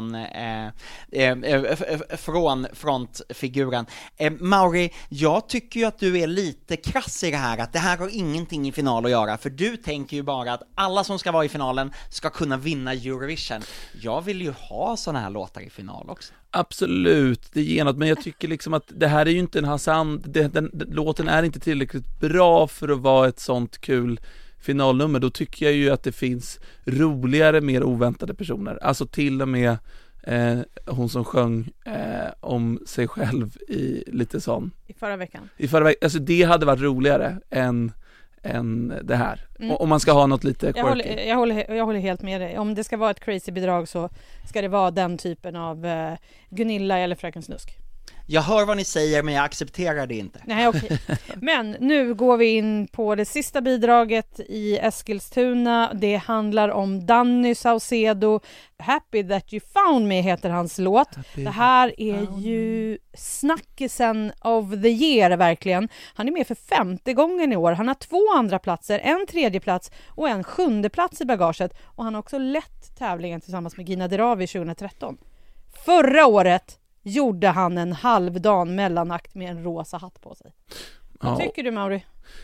från frontfiguren. Mauri, jag tycker ju att du är lite krass i det här, att det här har ingenting i final att göra, för du tänker ju bara att alla som ska vara i finalen ska kunna vinna Eurovision. Jag vill ju ha såna här låtar i final också.
Absolut, det ger något, men jag tycker liksom att det här är ju inte en Hassan, låten är inte tillräckligt bra för att vara ett sånt kul finalnummer. Då tycker jag ju att det finns roligare, mer oväntade personer. Alltså till och med hon som sjöng om sig själv i lite sån
I förra veckan,
alltså det hade varit roligare än det här. Om man ska ha något lite quirky.
Jag håller helt med dig. Om det ska vara ett crazy bidrag så ska det vara den typen av Gunilla eller Fröken Snusk.
Jag hör vad ni säger, men jag accepterar det inte.
Nej, okej. Men nu går vi in på det sista bidraget i Eskilstuna. Det handlar om Danny Saucedo. Happy That You Found Me heter hans låt. Det här är ju snackisen of the year verkligen. Han är med för 5:e gången i år. Han har 2 andra platser, en 3:e plats och en 7:e plats i bagaget. Och han har också lett tävlingen tillsammans med Gina Dirawi 2013. Förra året gjorde han en halvdan mellanakt med en rosa hatt på sig. Vad tycker du, Mauri?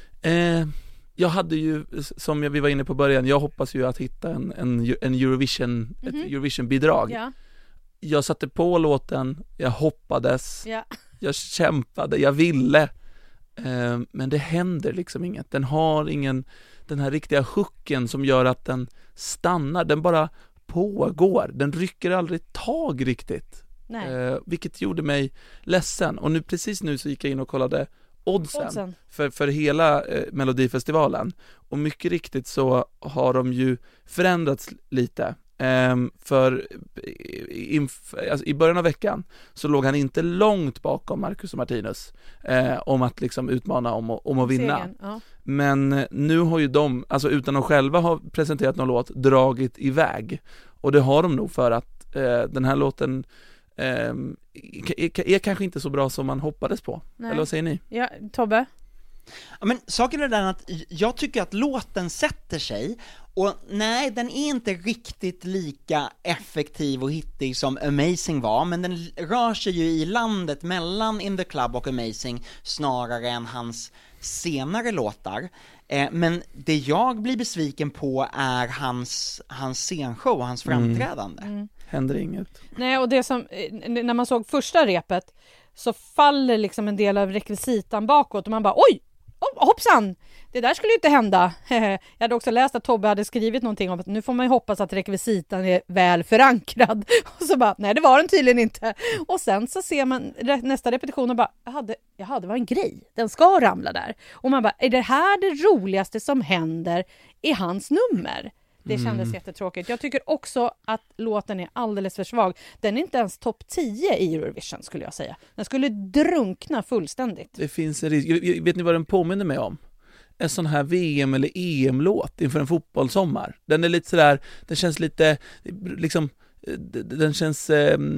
Jag hade ju, som vi var inne på början, jag hoppas ju att hitta en Eurovision, ett Eurovision-bidrag.
Ja.
Jag satte på låten, jag hoppades, jag kämpade, jag ville, men det händer liksom inget. Den har ingen, den här riktiga hooken som gör att den stannar, den bara pågår, den rycker aldrig tag riktigt. Vilket gjorde mig ledsen. Och precis nu så gick jag in och kollade oddsen. För hela Melodifestivalen. Och mycket riktigt så har de ju förändrats lite. För i början av veckan så låg han inte långt bakom Marcus och Martinus om att liksom utmana om att vinna. Ja. Men nu har ju de, alltså utan att själva ha presenterat någon låt, dragit iväg. Och det har de nog för att den här låten är kanske inte så bra som man hoppades på. Nej. Eller vad säger ni?
Ja, Tobbe?
Ja, men saken är den att jag tycker att låten sätter sig, och nej, den är inte riktigt lika effektiv och hittig som Amazing var, men den rör sig ju i landet mellan In the Club och Amazing snarare än hans senare låtar. Men det jag blir besviken på är hans scenshow och hans framträdande.
Händer inget.
Nej, och det som, när man såg första repet så faller liksom en del av rekvisitan bakåt och man bara oj, hoppsan, det där skulle ju inte hända. Jag hade också läst att Tobbe hade skrivit någonting om att nu får man ju hoppas att rekvisitan är väl förankrad. Och så bara, nej det var den tydligen inte. Och sen så ser man nästa repetition och bara, jaha, det var en grej. Den ska ramla där. Och man bara, är det här det roligaste som händer i hans nummer? Det kändes jättetråkigt. Jag tycker också att låten är alldeles för svag. Den är inte ens topp 10 i Eurovision skulle jag säga. Den skulle drunkna fullständigt.
Det finns en risk. Vet ni vad den påminner mig om? En sån här VM- eller EM-låt inför en fotbollssommar. Den är lite sådär, den känns lite liksom, den känns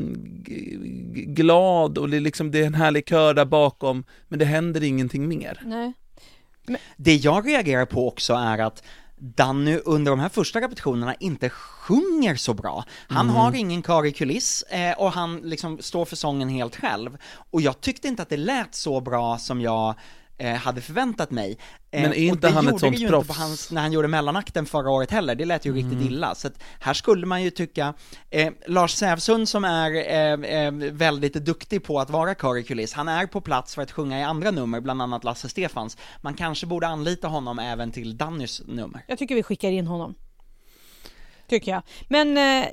glad och det är en härlig kör där bakom, men det händer ingenting mer.
Nej.
Det jag reagerar på också är att Danny under de här första repetitionerna inte sjunger så bra. Han har ingen kör i kuliss och han liksom står för sången helt själv. Och jag tyckte inte att det lät så bra som jag hade förväntat mig.
Men är inte han ett sånt proffs?
Inte på när han gjorde mellanakten förra året heller, det lät ju riktigt illa. Så att här skulle man ju tycka, Lars Sävsund som är väldigt duktig på att vara kör i kuliss, han är på plats för att sjunga i andra nummer, bland annat Lasse Stefans. Man kanske borde anlita honom även till Dannys nummer.
Jag tycker vi skickar in honom. Tycker jag. Men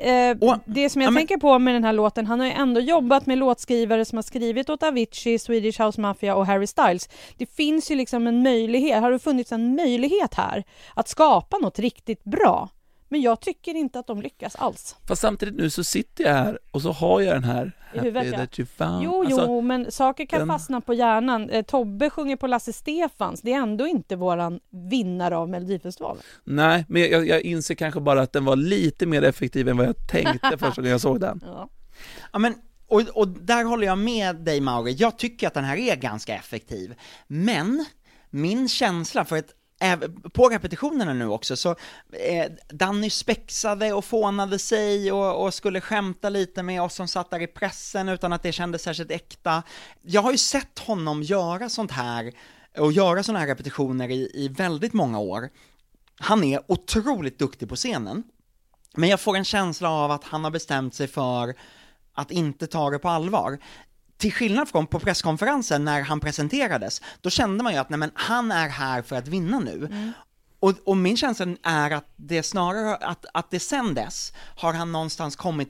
det som jag tänker på med den här låten, han har ju ändå jobbat med låtskrivare som har skrivit åt Avicii, Swedish House Mafia och Harry Styles. Det finns ju liksom en möjlighet, har det funnits en möjlighet här att skapa något riktigt bra. Men jag tycker inte att de lyckas alls.
Fast samtidigt nu så sitter jag här och så har jag den här
i huvudet, ja.
That you found.
Jo, men saker kan fastna på hjärnan. Tobbe sjunger på Lasse Stefans. Det är ändå inte våran vinnare av Melodifestivalen.
Nej, men jag inser kanske bara att den var lite mer effektiv än vad jag tänkte först när jag såg den.
Ja, men och där håller jag med dig, Mauri. Jag tycker att den här är ganska effektiv. Men min känsla för att på repetitionerna nu också så Danny spexade och fånade sig och skulle skämta lite med oss som satt där i pressen utan att det kändes särskilt äkta. Jag har ju sett honom göra sånt här och göra såna här repetitioner i väldigt många år. Han är otroligt duktig på scenen, men jag får en känsla av att han har bestämt sig för att inte ta det på allvar. Till skillnad från på presskonferensen när han presenterades, då kände man ju att nej, men han är här för att vinna nu. Och min känsla är att det snarare att det sen dess har han någonstans kommit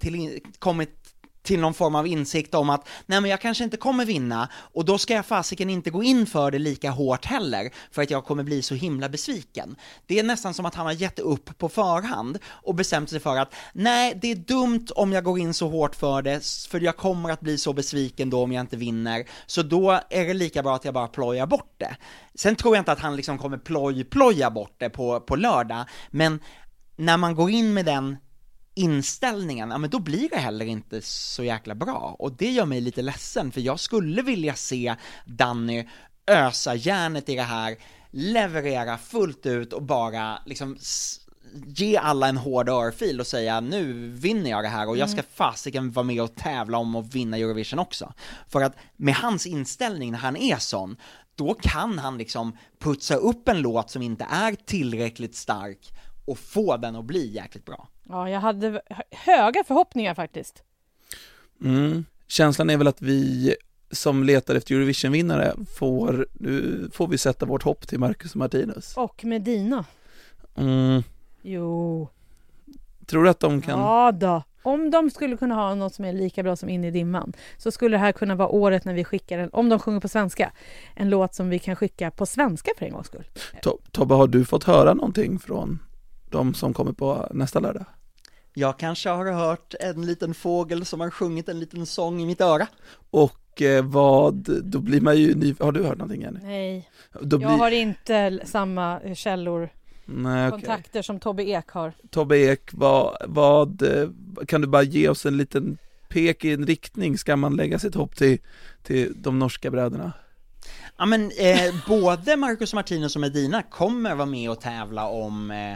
till någon form av insikt om att nej, men jag kanske inte kommer vinna och då ska jag fasiken inte gå in för det lika hårt heller för att jag kommer bli så himla besviken. Det är nästan som att han har gett upp på förhand och bestämt sig för att nej, det är dumt om jag går in så hårt för det, för jag kommer att bli så besviken då om jag inte vinner, så då är det lika bra att jag bara plojar bort det. Sen tror jag inte att han liksom kommer ploja bort det på lördag, men när man går in med den inställningen, ja men då blir det heller inte så jäkla bra, och det gör mig lite ledsen, för jag skulle vilja se Danny ösa järnet i det här, leverera fullt ut och bara liksom ge alla en hård örfil och säga nu vinner jag det här och jag ska fasiken vara med och tävla om att vinna Eurovision också. För att med hans inställning när han är sån, då kan han liksom putsa upp en låt som inte är tillräckligt stark och få den att bli jäkligt bra. Ja,
jag hade höga förhoppningar faktiskt.
Känslan är väl att vi som letar efter Eurovision-vinnare får vi sätta vårt hopp till Marcus och Martinus.
Och Medina. Jo.
Tror du att de kan?
Ja då. Om de skulle kunna ha något som är lika bra som In i dimman, så skulle det här kunna vara året när vi skickar en, om de sjunger på svenska, en låt som vi kan skicka på svenska för en gångs skull.
Tobbe, har du fått höra någonting från de som kommer på nästa lördag?
Jag kanske har hört en liten fågel som har sjungit en liten sång i mitt öra.
Och då blir man ju har du hört någonting, Jenny?
Nej, jag har inte samma källor. Nej, kontakter som Tobbe Ek har.
Tobbe Ek, vad kan du bara ge oss en liten pek i en riktning? Ska man lägga sitt hopp till de norska bröderna?
Ja, men både Marcus Martinus och Medina kommer vara med och tävla om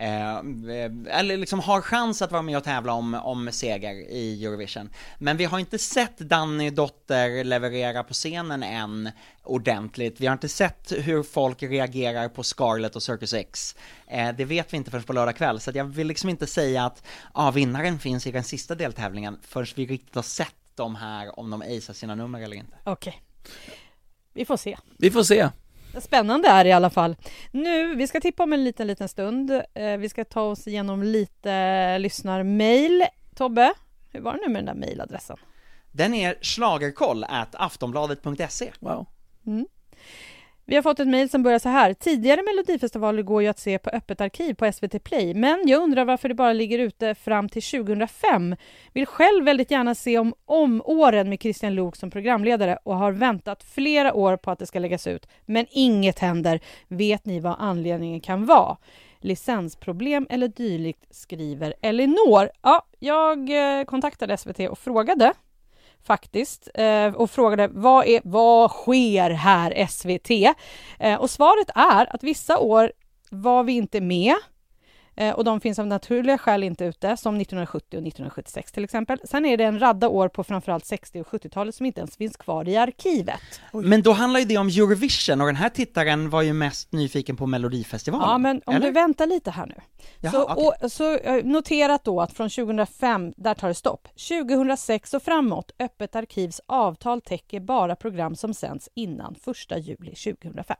eller liksom har chans att vara med och tävla om seger i Eurovision. Men vi har inte sett Danny Dotter leverera på scenen än ordentligt. Vi har inte sett hur folk reagerar på Scarlett och Circus X. Det vet vi inte förrän på lördag kväll, så att jag vill liksom inte säga att vinnaren finns i den sista deltävlingen förrän vi riktigt har sett de här, om de acear sina nummer eller inte.
Okej. Vi får se.
Vi får se.
Spännande är i alla fall. Nu, vi ska tippa om en liten stund. Vi ska ta oss igenom lite lyssnarmail. Tobbe, hur var det nu med den där mailadressen?
Den är schlagerkoll@aftonbladet.se.
Wow.
Vi har fått ett mejl som börjar så här. Tidigare Melodifestivaler går ju att se på öppet arkiv på SVT Play. Men jag undrar varför det bara ligger ute fram till 2005. Vill själv väldigt gärna se om åren med Christian Luuk som programledare och har väntat flera år på att det ska läggas ut. Men inget händer. Vet ni vad anledningen kan vara? Licensproblem eller dylikt, skriver Elinor. Ja, jag kontaktade SVT och frågade faktiskt och frågade vad sker här SVT? Och svaret är att vissa år var vi inte med och de finns av naturliga skäl inte ute, som 1970 och 1976 till exempel. Sen är det en radda år på framförallt 60- och 70-talet som inte ens finns kvar i arkivet.
Men då handlar ju det om Eurovision och den här tittaren var ju mest nyfiken på Melodifestivalen.
Ja, men om du väntar lite här nu.
Jaha,
så noterat då att från 2005, där tar det stopp. 2006 och framåt, öppet arkivs avtal täcker bara program som sänds innan 1 juli 2005.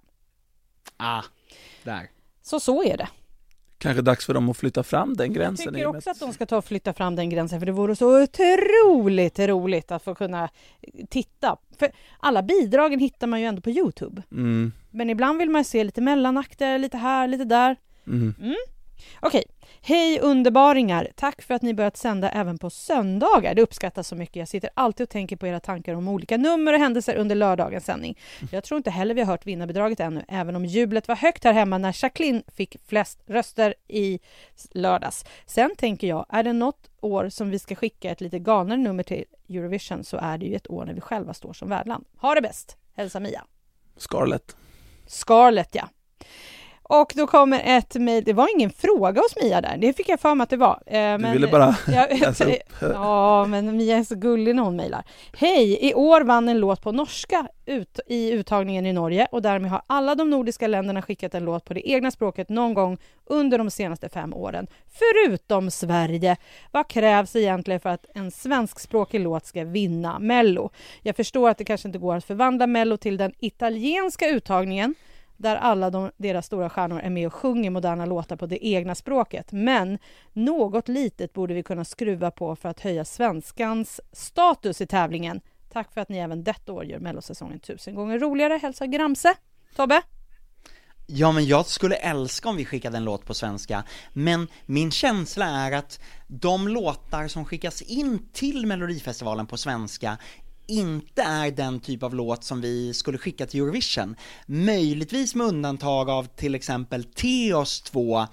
Där.
Så är det.
Kanske dags för dem att flytta fram den gränsen.
Jag tycker också att de ska ta och flytta fram den gränsen, för det vore så otroligt roligt att få kunna titta. För alla bidragen hittar man ju ändå på YouTube. Men ibland vill man se lite mellanakter, lite här, lite där. Okej. Hej underbaringar, tack för att ni börjat sända även på söndagar. Det uppskattas så mycket. Jag sitter alltid och tänker på era tankar om olika nummer och händelser under lördagens sändning. Jag tror inte heller vi har hört vinnarbidraget ännu, även om jublet var högt här hemma när Jacqueline fick flest röster i lördags. Sen tänker jag, är det något år som vi ska skicka ett lite galnare nummer till Eurovision, så är det ju ett år när vi själva står som värdland. Ha det bäst, hälsa Mia. Scarlett, ja. Och då kommer ett mejl, det var ingen fråga hos Mia där, det fick jag för mig att det var.
Du ville bara läsa upp.
Ja, men Mia är så gullig när hon mejlar. Hej, i år vann en låt på norska i uttagningen i Norge och därmed har alla de nordiska länderna skickat en låt på det egna språket någon gång under de senaste 5 åren. Förutom Sverige. Vad krävs egentligen för att en svenskspråkig låt ska vinna Mello? Jag förstår att det kanske inte går att förvandla Mello till den italienska uttagningen, där alla deras stora stjärnor är med och sjunger moderna låtar på det egna språket. Men något litet borde vi kunna skruva på för att höja svenskans status i tävlingen. Tack för att ni även detta år gör Mellosäsongen 1000 gånger roligare. Hälsa Gramse. Tobbe?
Ja, men jag skulle älska om vi skickade en låt på svenska. Men min känsla är att de låtar som skickas in till Melodifestivalen på svenska inte är den typ av låt som vi skulle skicka till Eurovision. Möjligtvis med undantag av till exempel Theos 2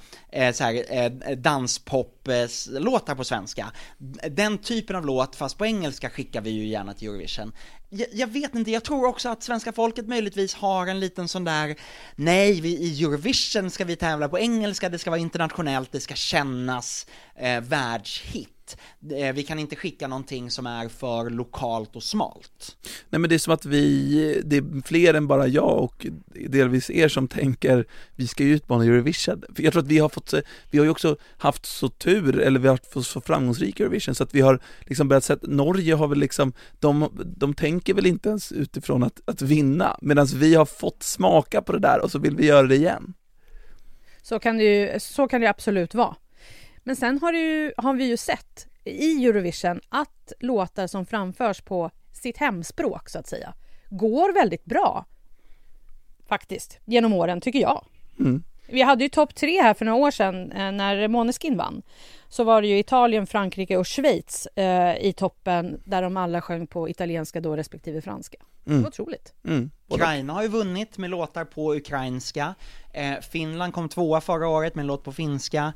danspop-låtar på svenska. Den typen av låt, fast på engelska, skickar vi ju gärna till Eurovision. Jag vet inte, jag tror också att svenska folket möjligtvis har en liten sån där, nej, i Eurovision ska vi tävla på engelska, det ska vara internationellt, det ska kännas världshit. Vi kan inte skicka någonting som är för lokalt och smalt.
Nej, men det är som att det är fler än bara jag och delvis er som tänker vi ska ju utmana Eurovision. För jag tror att vi har ju också haft så tur, eller vi har haft så framgångsrik Eurovision, så att vi har liksom börjat se att Norge har väl liksom, de tänker väl inte ens utifrån att vinna, medan vi har fått smaka på det där och så vill vi göra det igen.
Så kan det absolut vara. Men sen har vi ju sett i Eurovision att låtar som framförs på sitt hemspråk så att säga går väldigt bra faktiskt genom åren, tycker jag. Vi hade ju topp 3 här för några år sedan när Måneskin vann. så var det ju Italien, Frankrike och Schweiz i toppen där de alla sjöng på italienska då respektive franska. Det var otroligt.
Ukraina har ju vunnit med låtar på ukrainska. Finland kom 2 förra året med en låt på finska.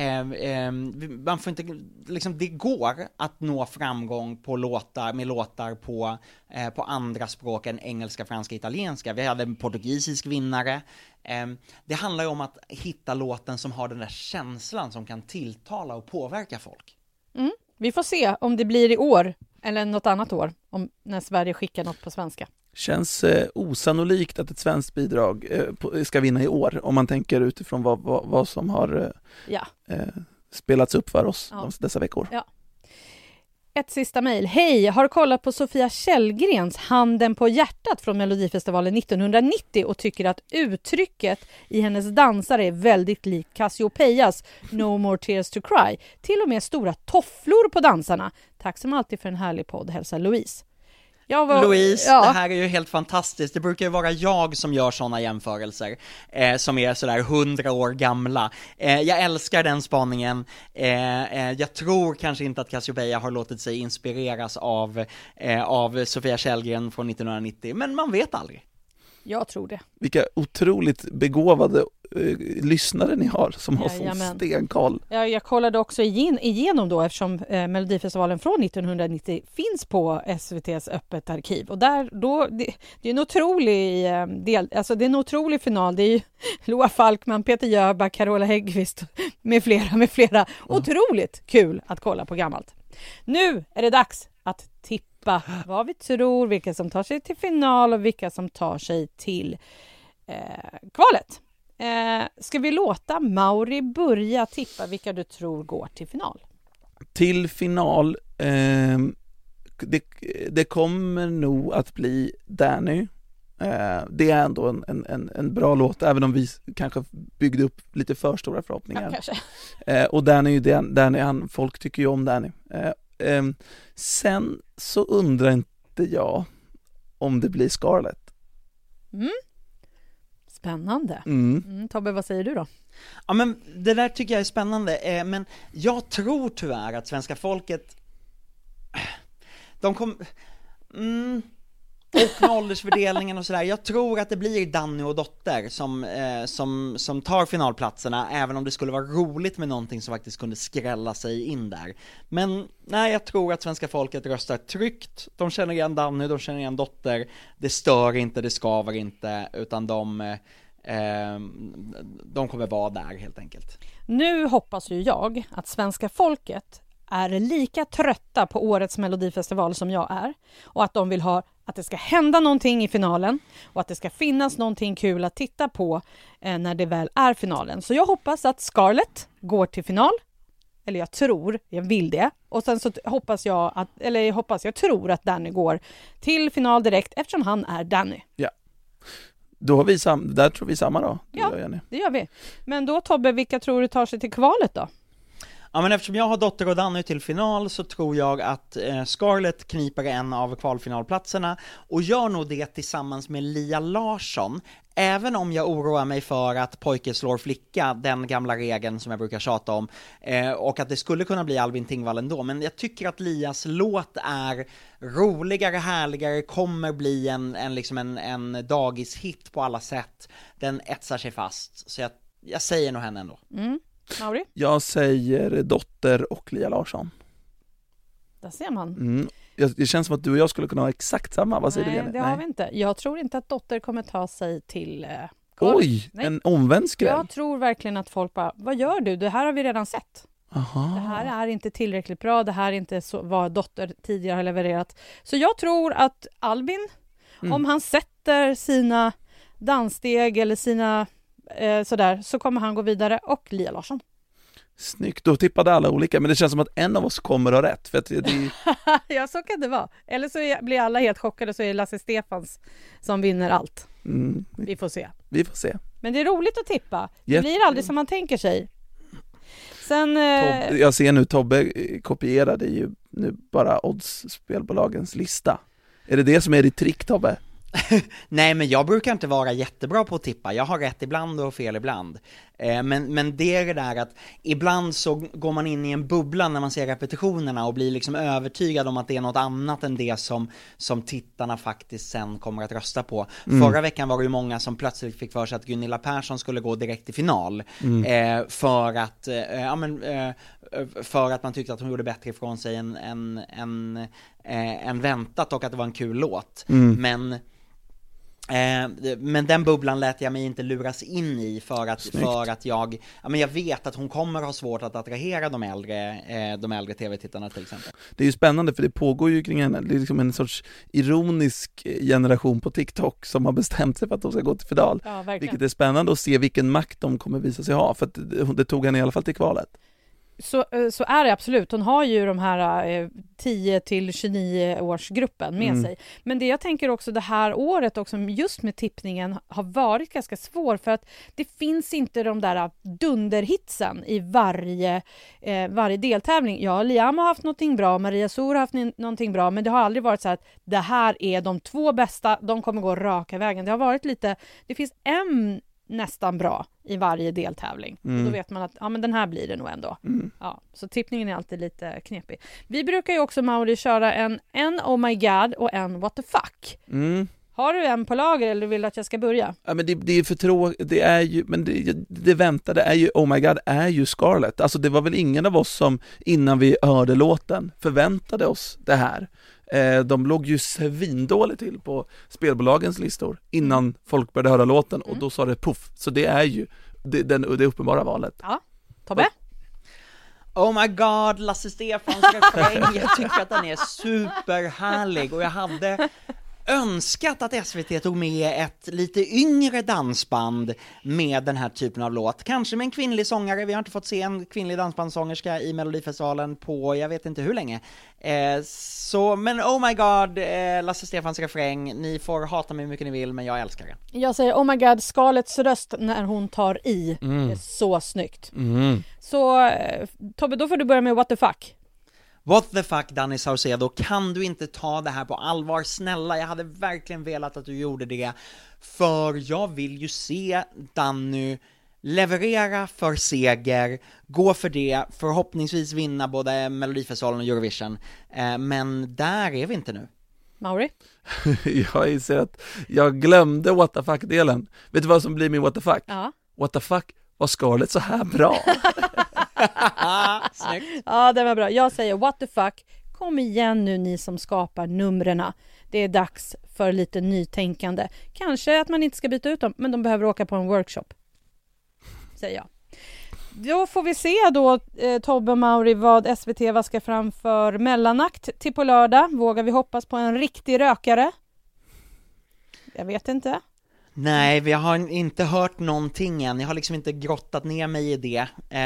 Man får inte, liksom, det går att nå framgång på låtar på andra språk än engelska, franska, italienska. Vi hade en portugisisk vinnare. Det handlar ju om att hitta låten som har den där känslan som kan tilltala och påverka folk.
Vi får se om det blir i år eller något annat år när Sverige skickar något på svenska.
Känns osannolikt att ett svenskt bidrag ska vinna i år om man tänker utifrån vad som har spelats upp för oss dessa veckor.
Ja. Ett sista mejl. Hej, har kollat på Sofia Källgrens Handen på hjärtat från Melodifestivalen 1990 och tycker att uttrycket i hennes dansare är väldigt lik Cassiopeias No More Tears to Cry. Till och med stora tofflor på dansarna. Tack som alltid för en härlig podd. Hälsa Louise.
Louise, det här är ju helt fantastiskt. Det brukar ju vara jag som gör sådana jämförelser som är sådär 100 år gamla. Jag älskar den spaningen. Jag tror kanske inte att Cassiopeia har låtit sig inspireras av Sofia Källgren från 1990, men man vet aldrig.
Jag tror det.
Vilka otroligt begåvade lyssnare ni har som har sån stenkoll.
Ja, jag kollade också igenom då eftersom Melodifestivalen från 1990 finns på SVT:s öppet arkiv. Och det är en otrolig det är en otrolig final. Det är ju Loa Falkman, Peter Jöback, Carola Häggkvist med flera. Otroligt kul att kolla på gammalt. Nu är det dags att tippa vad vi tror, vilka som tar sig till final och vilka som tar sig till kvalet. Ska vi låta Mauri börja tippa vilka du tror går till final?
Till final, det kommer nog att bli Danny. Det är ändå en bra låt, även om vi kanske byggde upp lite för stora förhoppningar. Ja, och Danny, folk tycker ju om Danny. Sen så undrar inte jag om det blir Scarlett.
Spännande. Tobbe, vad säger du då?
Ja, men det där tycker jag är spännande, men jag tror tyvärr att svenska folket och med åldersfördelningen och sådär, jag tror att det blir Danny och Dotter som tar finalplatserna, även om det skulle vara roligt med någonting som faktiskt kunde skrälla sig in där. Men nej, jag tror att svenska folket röstar tryggt. De känner igen Danny, de känner igen Dotter. Det stör inte, det skaver inte, utan de kommer vara där helt enkelt.
Nu hoppas ju jag att svenska folket är lika trötta på årets Melodifestival som jag är, och att de vill ha att det ska hända någonting i finalen och att det ska finnas någonting kul att titta på när det väl är finalen. Så jag hoppas att Scarlett går till final, eller jag vill det, och sen så jag tror att Danny går till final direkt eftersom han är Danny.
Ja. Då har vi där tror vi samma då.
Det gör vi. Men då Tobbe, vilka tror du tar sig till kvalet då?
Ja, men eftersom jag har Dotter och Danny till final så tror jag att Scarlett kniper en av kvalfinalplatserna och gör nog det tillsammans med Lia Larsson, även om jag oroar mig för att pojke slår flicka, den gamla regeln som jag brukar tjata om, och att det skulle kunna bli Albin Tingvall ändå. Men jag tycker att Lias låt är roligare, härligare, kommer bli en dagishit på alla sätt. Den etsar sig fast, så jag säger nog henne ändå.
Mauri?
Jag säger Dotter och Lia Larsson.
Där ser man.
Det känns som att du och jag skulle kunna ha exakt samma. Vad säger du, Jenny?
Det har vi inte. Jag tror inte att Dotter kommer ta sig till
Oj, en omvänd skräll.
Jag tror verkligen att folk bara, vad gör du? Det här har vi redan sett.
Aha.
Det här är inte tillräckligt bra. Det här är inte så vad Dotter tidigare har levererat. Så jag tror att Albin, om han sätter sina danssteg eller sina sådär, så kommer han gå vidare, och Lia Larsson.
Snyggt, då tippade alla olika, men det känns som att en av oss kommer att ha rätt, för att det...
Ja, så kan det vara. Eller så blir alla helt chockade, så är det Lasse Stefans som vinner allt. Vi får se. Men det är roligt att tippa. Det blir aldrig som man tänker sig. Sen
jag ser nu Tobbe kopierade ju nu bara odds-spelbolagens lista. Är det som är ditt trick, Tobbe?
Nej, men jag brukar inte vara jättebra på att tippa. Jag har rätt ibland och fel ibland. Men det är det där att ibland så går man in i en bubbla när man ser repetitionerna och blir liksom övertygad om att det är något annat än det som tittarna faktiskt sen kommer att rösta på. Förra veckan var det ju många som plötsligt fick för sig att Gunilla Persson skulle gå direkt till final för att man tyckte att hon gjorde bättre ifrån sig än väntat och att det var en kul låt. Men den bubblan lät jag mig inte luras in i för att jag vet att hon kommer ha svårt att attrahera de äldre tv-tittarna till exempel.
Det är ju spännande för det pågår ju kring henne, det är liksom en sorts ironisk generation på TikTok som har bestämt sig för att de ska gå till final.
Ja,
vilket är spännande att se vilken makt de kommer visa sig ha, för att det tog henne i alla fall till kvalet.
Så är det absolut. Hon har ju de här 10-29 årsgruppen med sig. Men det jag tänker också det här året också just med tippningen har varit ganska svår för att det finns inte de där dunderhitsen i varje deltävling. Ja, Liam har haft någonting bra, Maria Sor har haft någonting bra, men det har aldrig varit så att det här är de 2 bästa, de kommer gå raka vägen. Det har varit lite, det finns en nästan bra i varje deltävling. Och då vet man att men den här blir det nog ändå. Ja, så tippningen är alltid lite knepig. Vi brukar ju också, Mauri, köra en Oh my god och en What the fuck. Har du en på lager eller vill du att jag ska börja?
Ja, men det är för tråkigt, det är ju, men det väntade är ju, Oh my god är ju Scarlett. Alltså det var väl ingen av oss som innan vi hörde låten förväntade oss det här. De låg ju svindåligt till på spelbolagens listor innan folk började höra låten och då sa det puff. Så det är ju det uppenbara valet.
Ja, Tobbe?
Oh my god, Lasse Stefans refräng. Jag tycker att den är superhärlig och jag hade önskat att SVT tog med ett lite yngre dansband med den här typen av låt. Kanske med en kvinnlig sångare. Vi har inte fått se en kvinnlig dansbandssångerska i Melodifestivalen på jag vet inte hur länge. Men oh my god, Lasse Stefans refräng. Ni får hata mig hur mycket ni vill, men jag älskar den.
Jag säger oh my god, Scarletts röst när hon tar i. Det är så snyggt. Så Tobbe, då får du börja med What the fuck.
What the fuck, Danny Saucedo, kan du inte ta det här på allvar? Snälla, jag hade verkligen velat att du gjorde det. För jag vill ju se Danny leverera för seger, gå för det, förhoppningsvis vinna både Melodifestivalen och Eurovision. Men där är vi inte nu.
Mauri?
Jag inser att jag glömde what the fuck-delen. Vet du vad som blir min what the fuck?
Ja.
What the fuck, var Scarlett så här bra?
Snyggt.
Ja, det var bra. Jag säger what the fuck. Kom igen nu ni som skapar numrena. Det är dags för lite nytänkande. Kanske att man inte ska byta ut dem, men de behöver åka på en workshop. Säger jag. Då får vi se då, Tobbe och Mauri, vad SVT vaskar fram för mellanakt till på lördag. Vågar vi hoppas på en riktig rökare? Jag vet inte.
Nej, vi har inte hört någonting än. Jag har liksom inte grottat ner mig i det.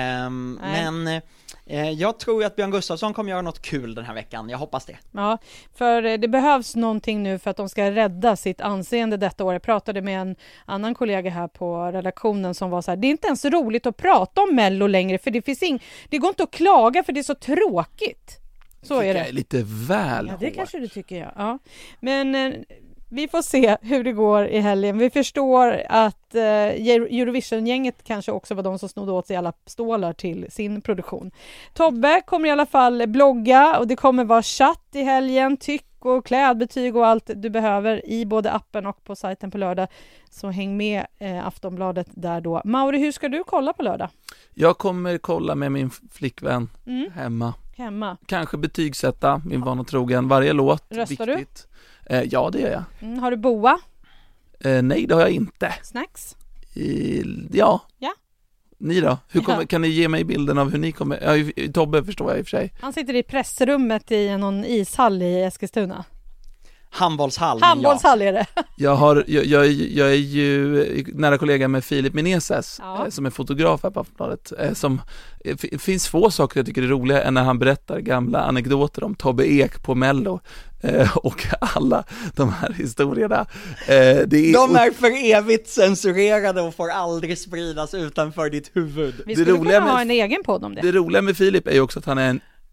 Men jag tror att Björn Gustafsson kommer göra något kul den här veckan. Jag hoppas det.
Ja, för det behövs någonting nu för att de ska rädda sitt anseende detta år. Jag pratade med en annan kollega här på redaktionen som var så här: det är inte ens roligt att prata om Mello längre, för det går inte att klaga för det är så tråkigt. Så är det.
Det är lite väl
Ja, det kanske du tycker, jag. Ja. Men vi får se hur det går i helgen. Vi förstår att Eurovision-gänget kanske också var de som snodde åt sig alla stålar till sin produktion. Tobbe kommer i alla fall blogga och det kommer vara chatt i helgen, tyck och klädbetyg och allt du behöver i både appen och på sajten på lördag. Så häng med Aftonbladet där då. Mauri, hur ska du kolla på lördag?
Jag kommer kolla med min flickvän hemma. Kanske betygsätta min vana trogen varje låt.
Röstar
viktigt. Ja, det gör jag.
Har du boa?
Nej, det har jag inte.
Snacks?
Ja.
Ja.
Ni då? Kan ni ge mig bilden av hur ni kommer? Ja, Tobbe förstår jag i och för sig.
Han sitter i pressrummet i någon ishall i Eskilstuna.
Handbollshall
är det.
Jag är ju nära kollega med Filip Meneses som är fotograf här på Aftonbladet. Finns få saker jag tycker är roliga än när han berättar gamla anekdoter om Tobbe Ek på Mello och alla de här historierna.
De är för evigt censurerade och får aldrig spridas utanför ditt huvud.
Vi skulle kunna ha en egen podd om det.
Det roliga med Filip är ju också att han är en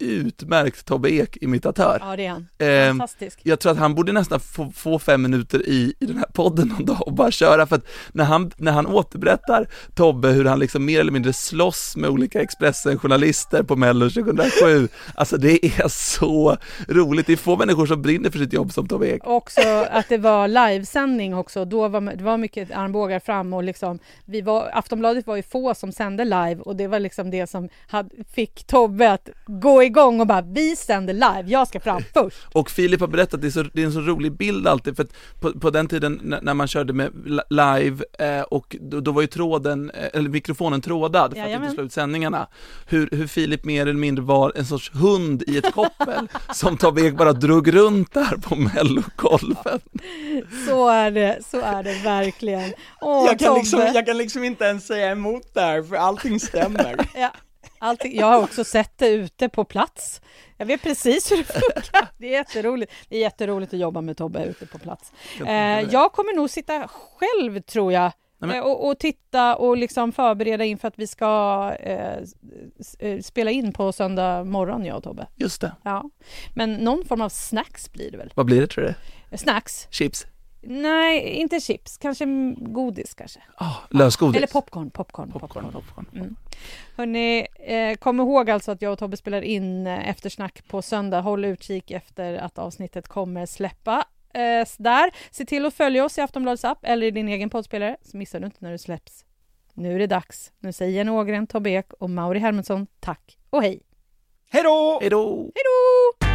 utmärkt Tobbe Ek-imitatör.
Ja, det är han. Fantastisk.
Jag tror att han borde nästan få 5 minuter i den här podden någon dag och bara köra, för att när han återberättar Tobbe hur han liksom mer eller mindre slåss med olika Expressen-journalister på Mello 2007, alltså det är så roligt. Det är få människor som brinner för sitt jobb som Tobbe Ek.
Också att det var livesändning också, då det var mycket armbågar fram och liksom, Aftonbladet var ju få som sände live och det var liksom det som fick Tobbe att gå igång och bara, vi sänder live, jag ska fram först. Och
Filip har berättat, det är en så rolig bild alltid, för att på den tiden när man körde med live och då var ju mikrofonen trådad för att inte slå ut sändningarna, hur Filip mer eller mindre var en sorts hund i ett koppel som Tobbe Ek bara drog runt där på Mellogolfen.
Så är det verkligen.
Jag kan liksom inte ens säga emot där, för allting stämmer.
Ja. Jag har också sett det ute på plats. Jag vet precis hur det funkar. Det är jätteroligt. Det är jätteroligt att jobba med Tobbe ute på plats. Jag kommer nog sitta själv, tror jag. Och titta och liksom förbereda inför att vi ska spela in på söndag morgon, jag och Tobbe.
Just det.
Ja. Men någon form av snacks blir det väl.
Vad blir det, tror du?
Snacks?
Chips?
Nej, inte chips. Kanske godis kanske.
Lösgodis.
Eller popcorn. Mm. Hörrni, kom ihåg alltså att jag och Tobbe spelar in eftersnack på söndag. Håll utkik efter att avsnittet kommer släppa. Där. Se till att följa oss i Aftonbladets app eller i din egen poddspelare, så missar du inte när det släpps. Nu är det dags. Nu säger Jenny Ågren, Tobbe Ek och Mauri Hermansson tack och hej.
Hej då!
Hej då!
Hej då!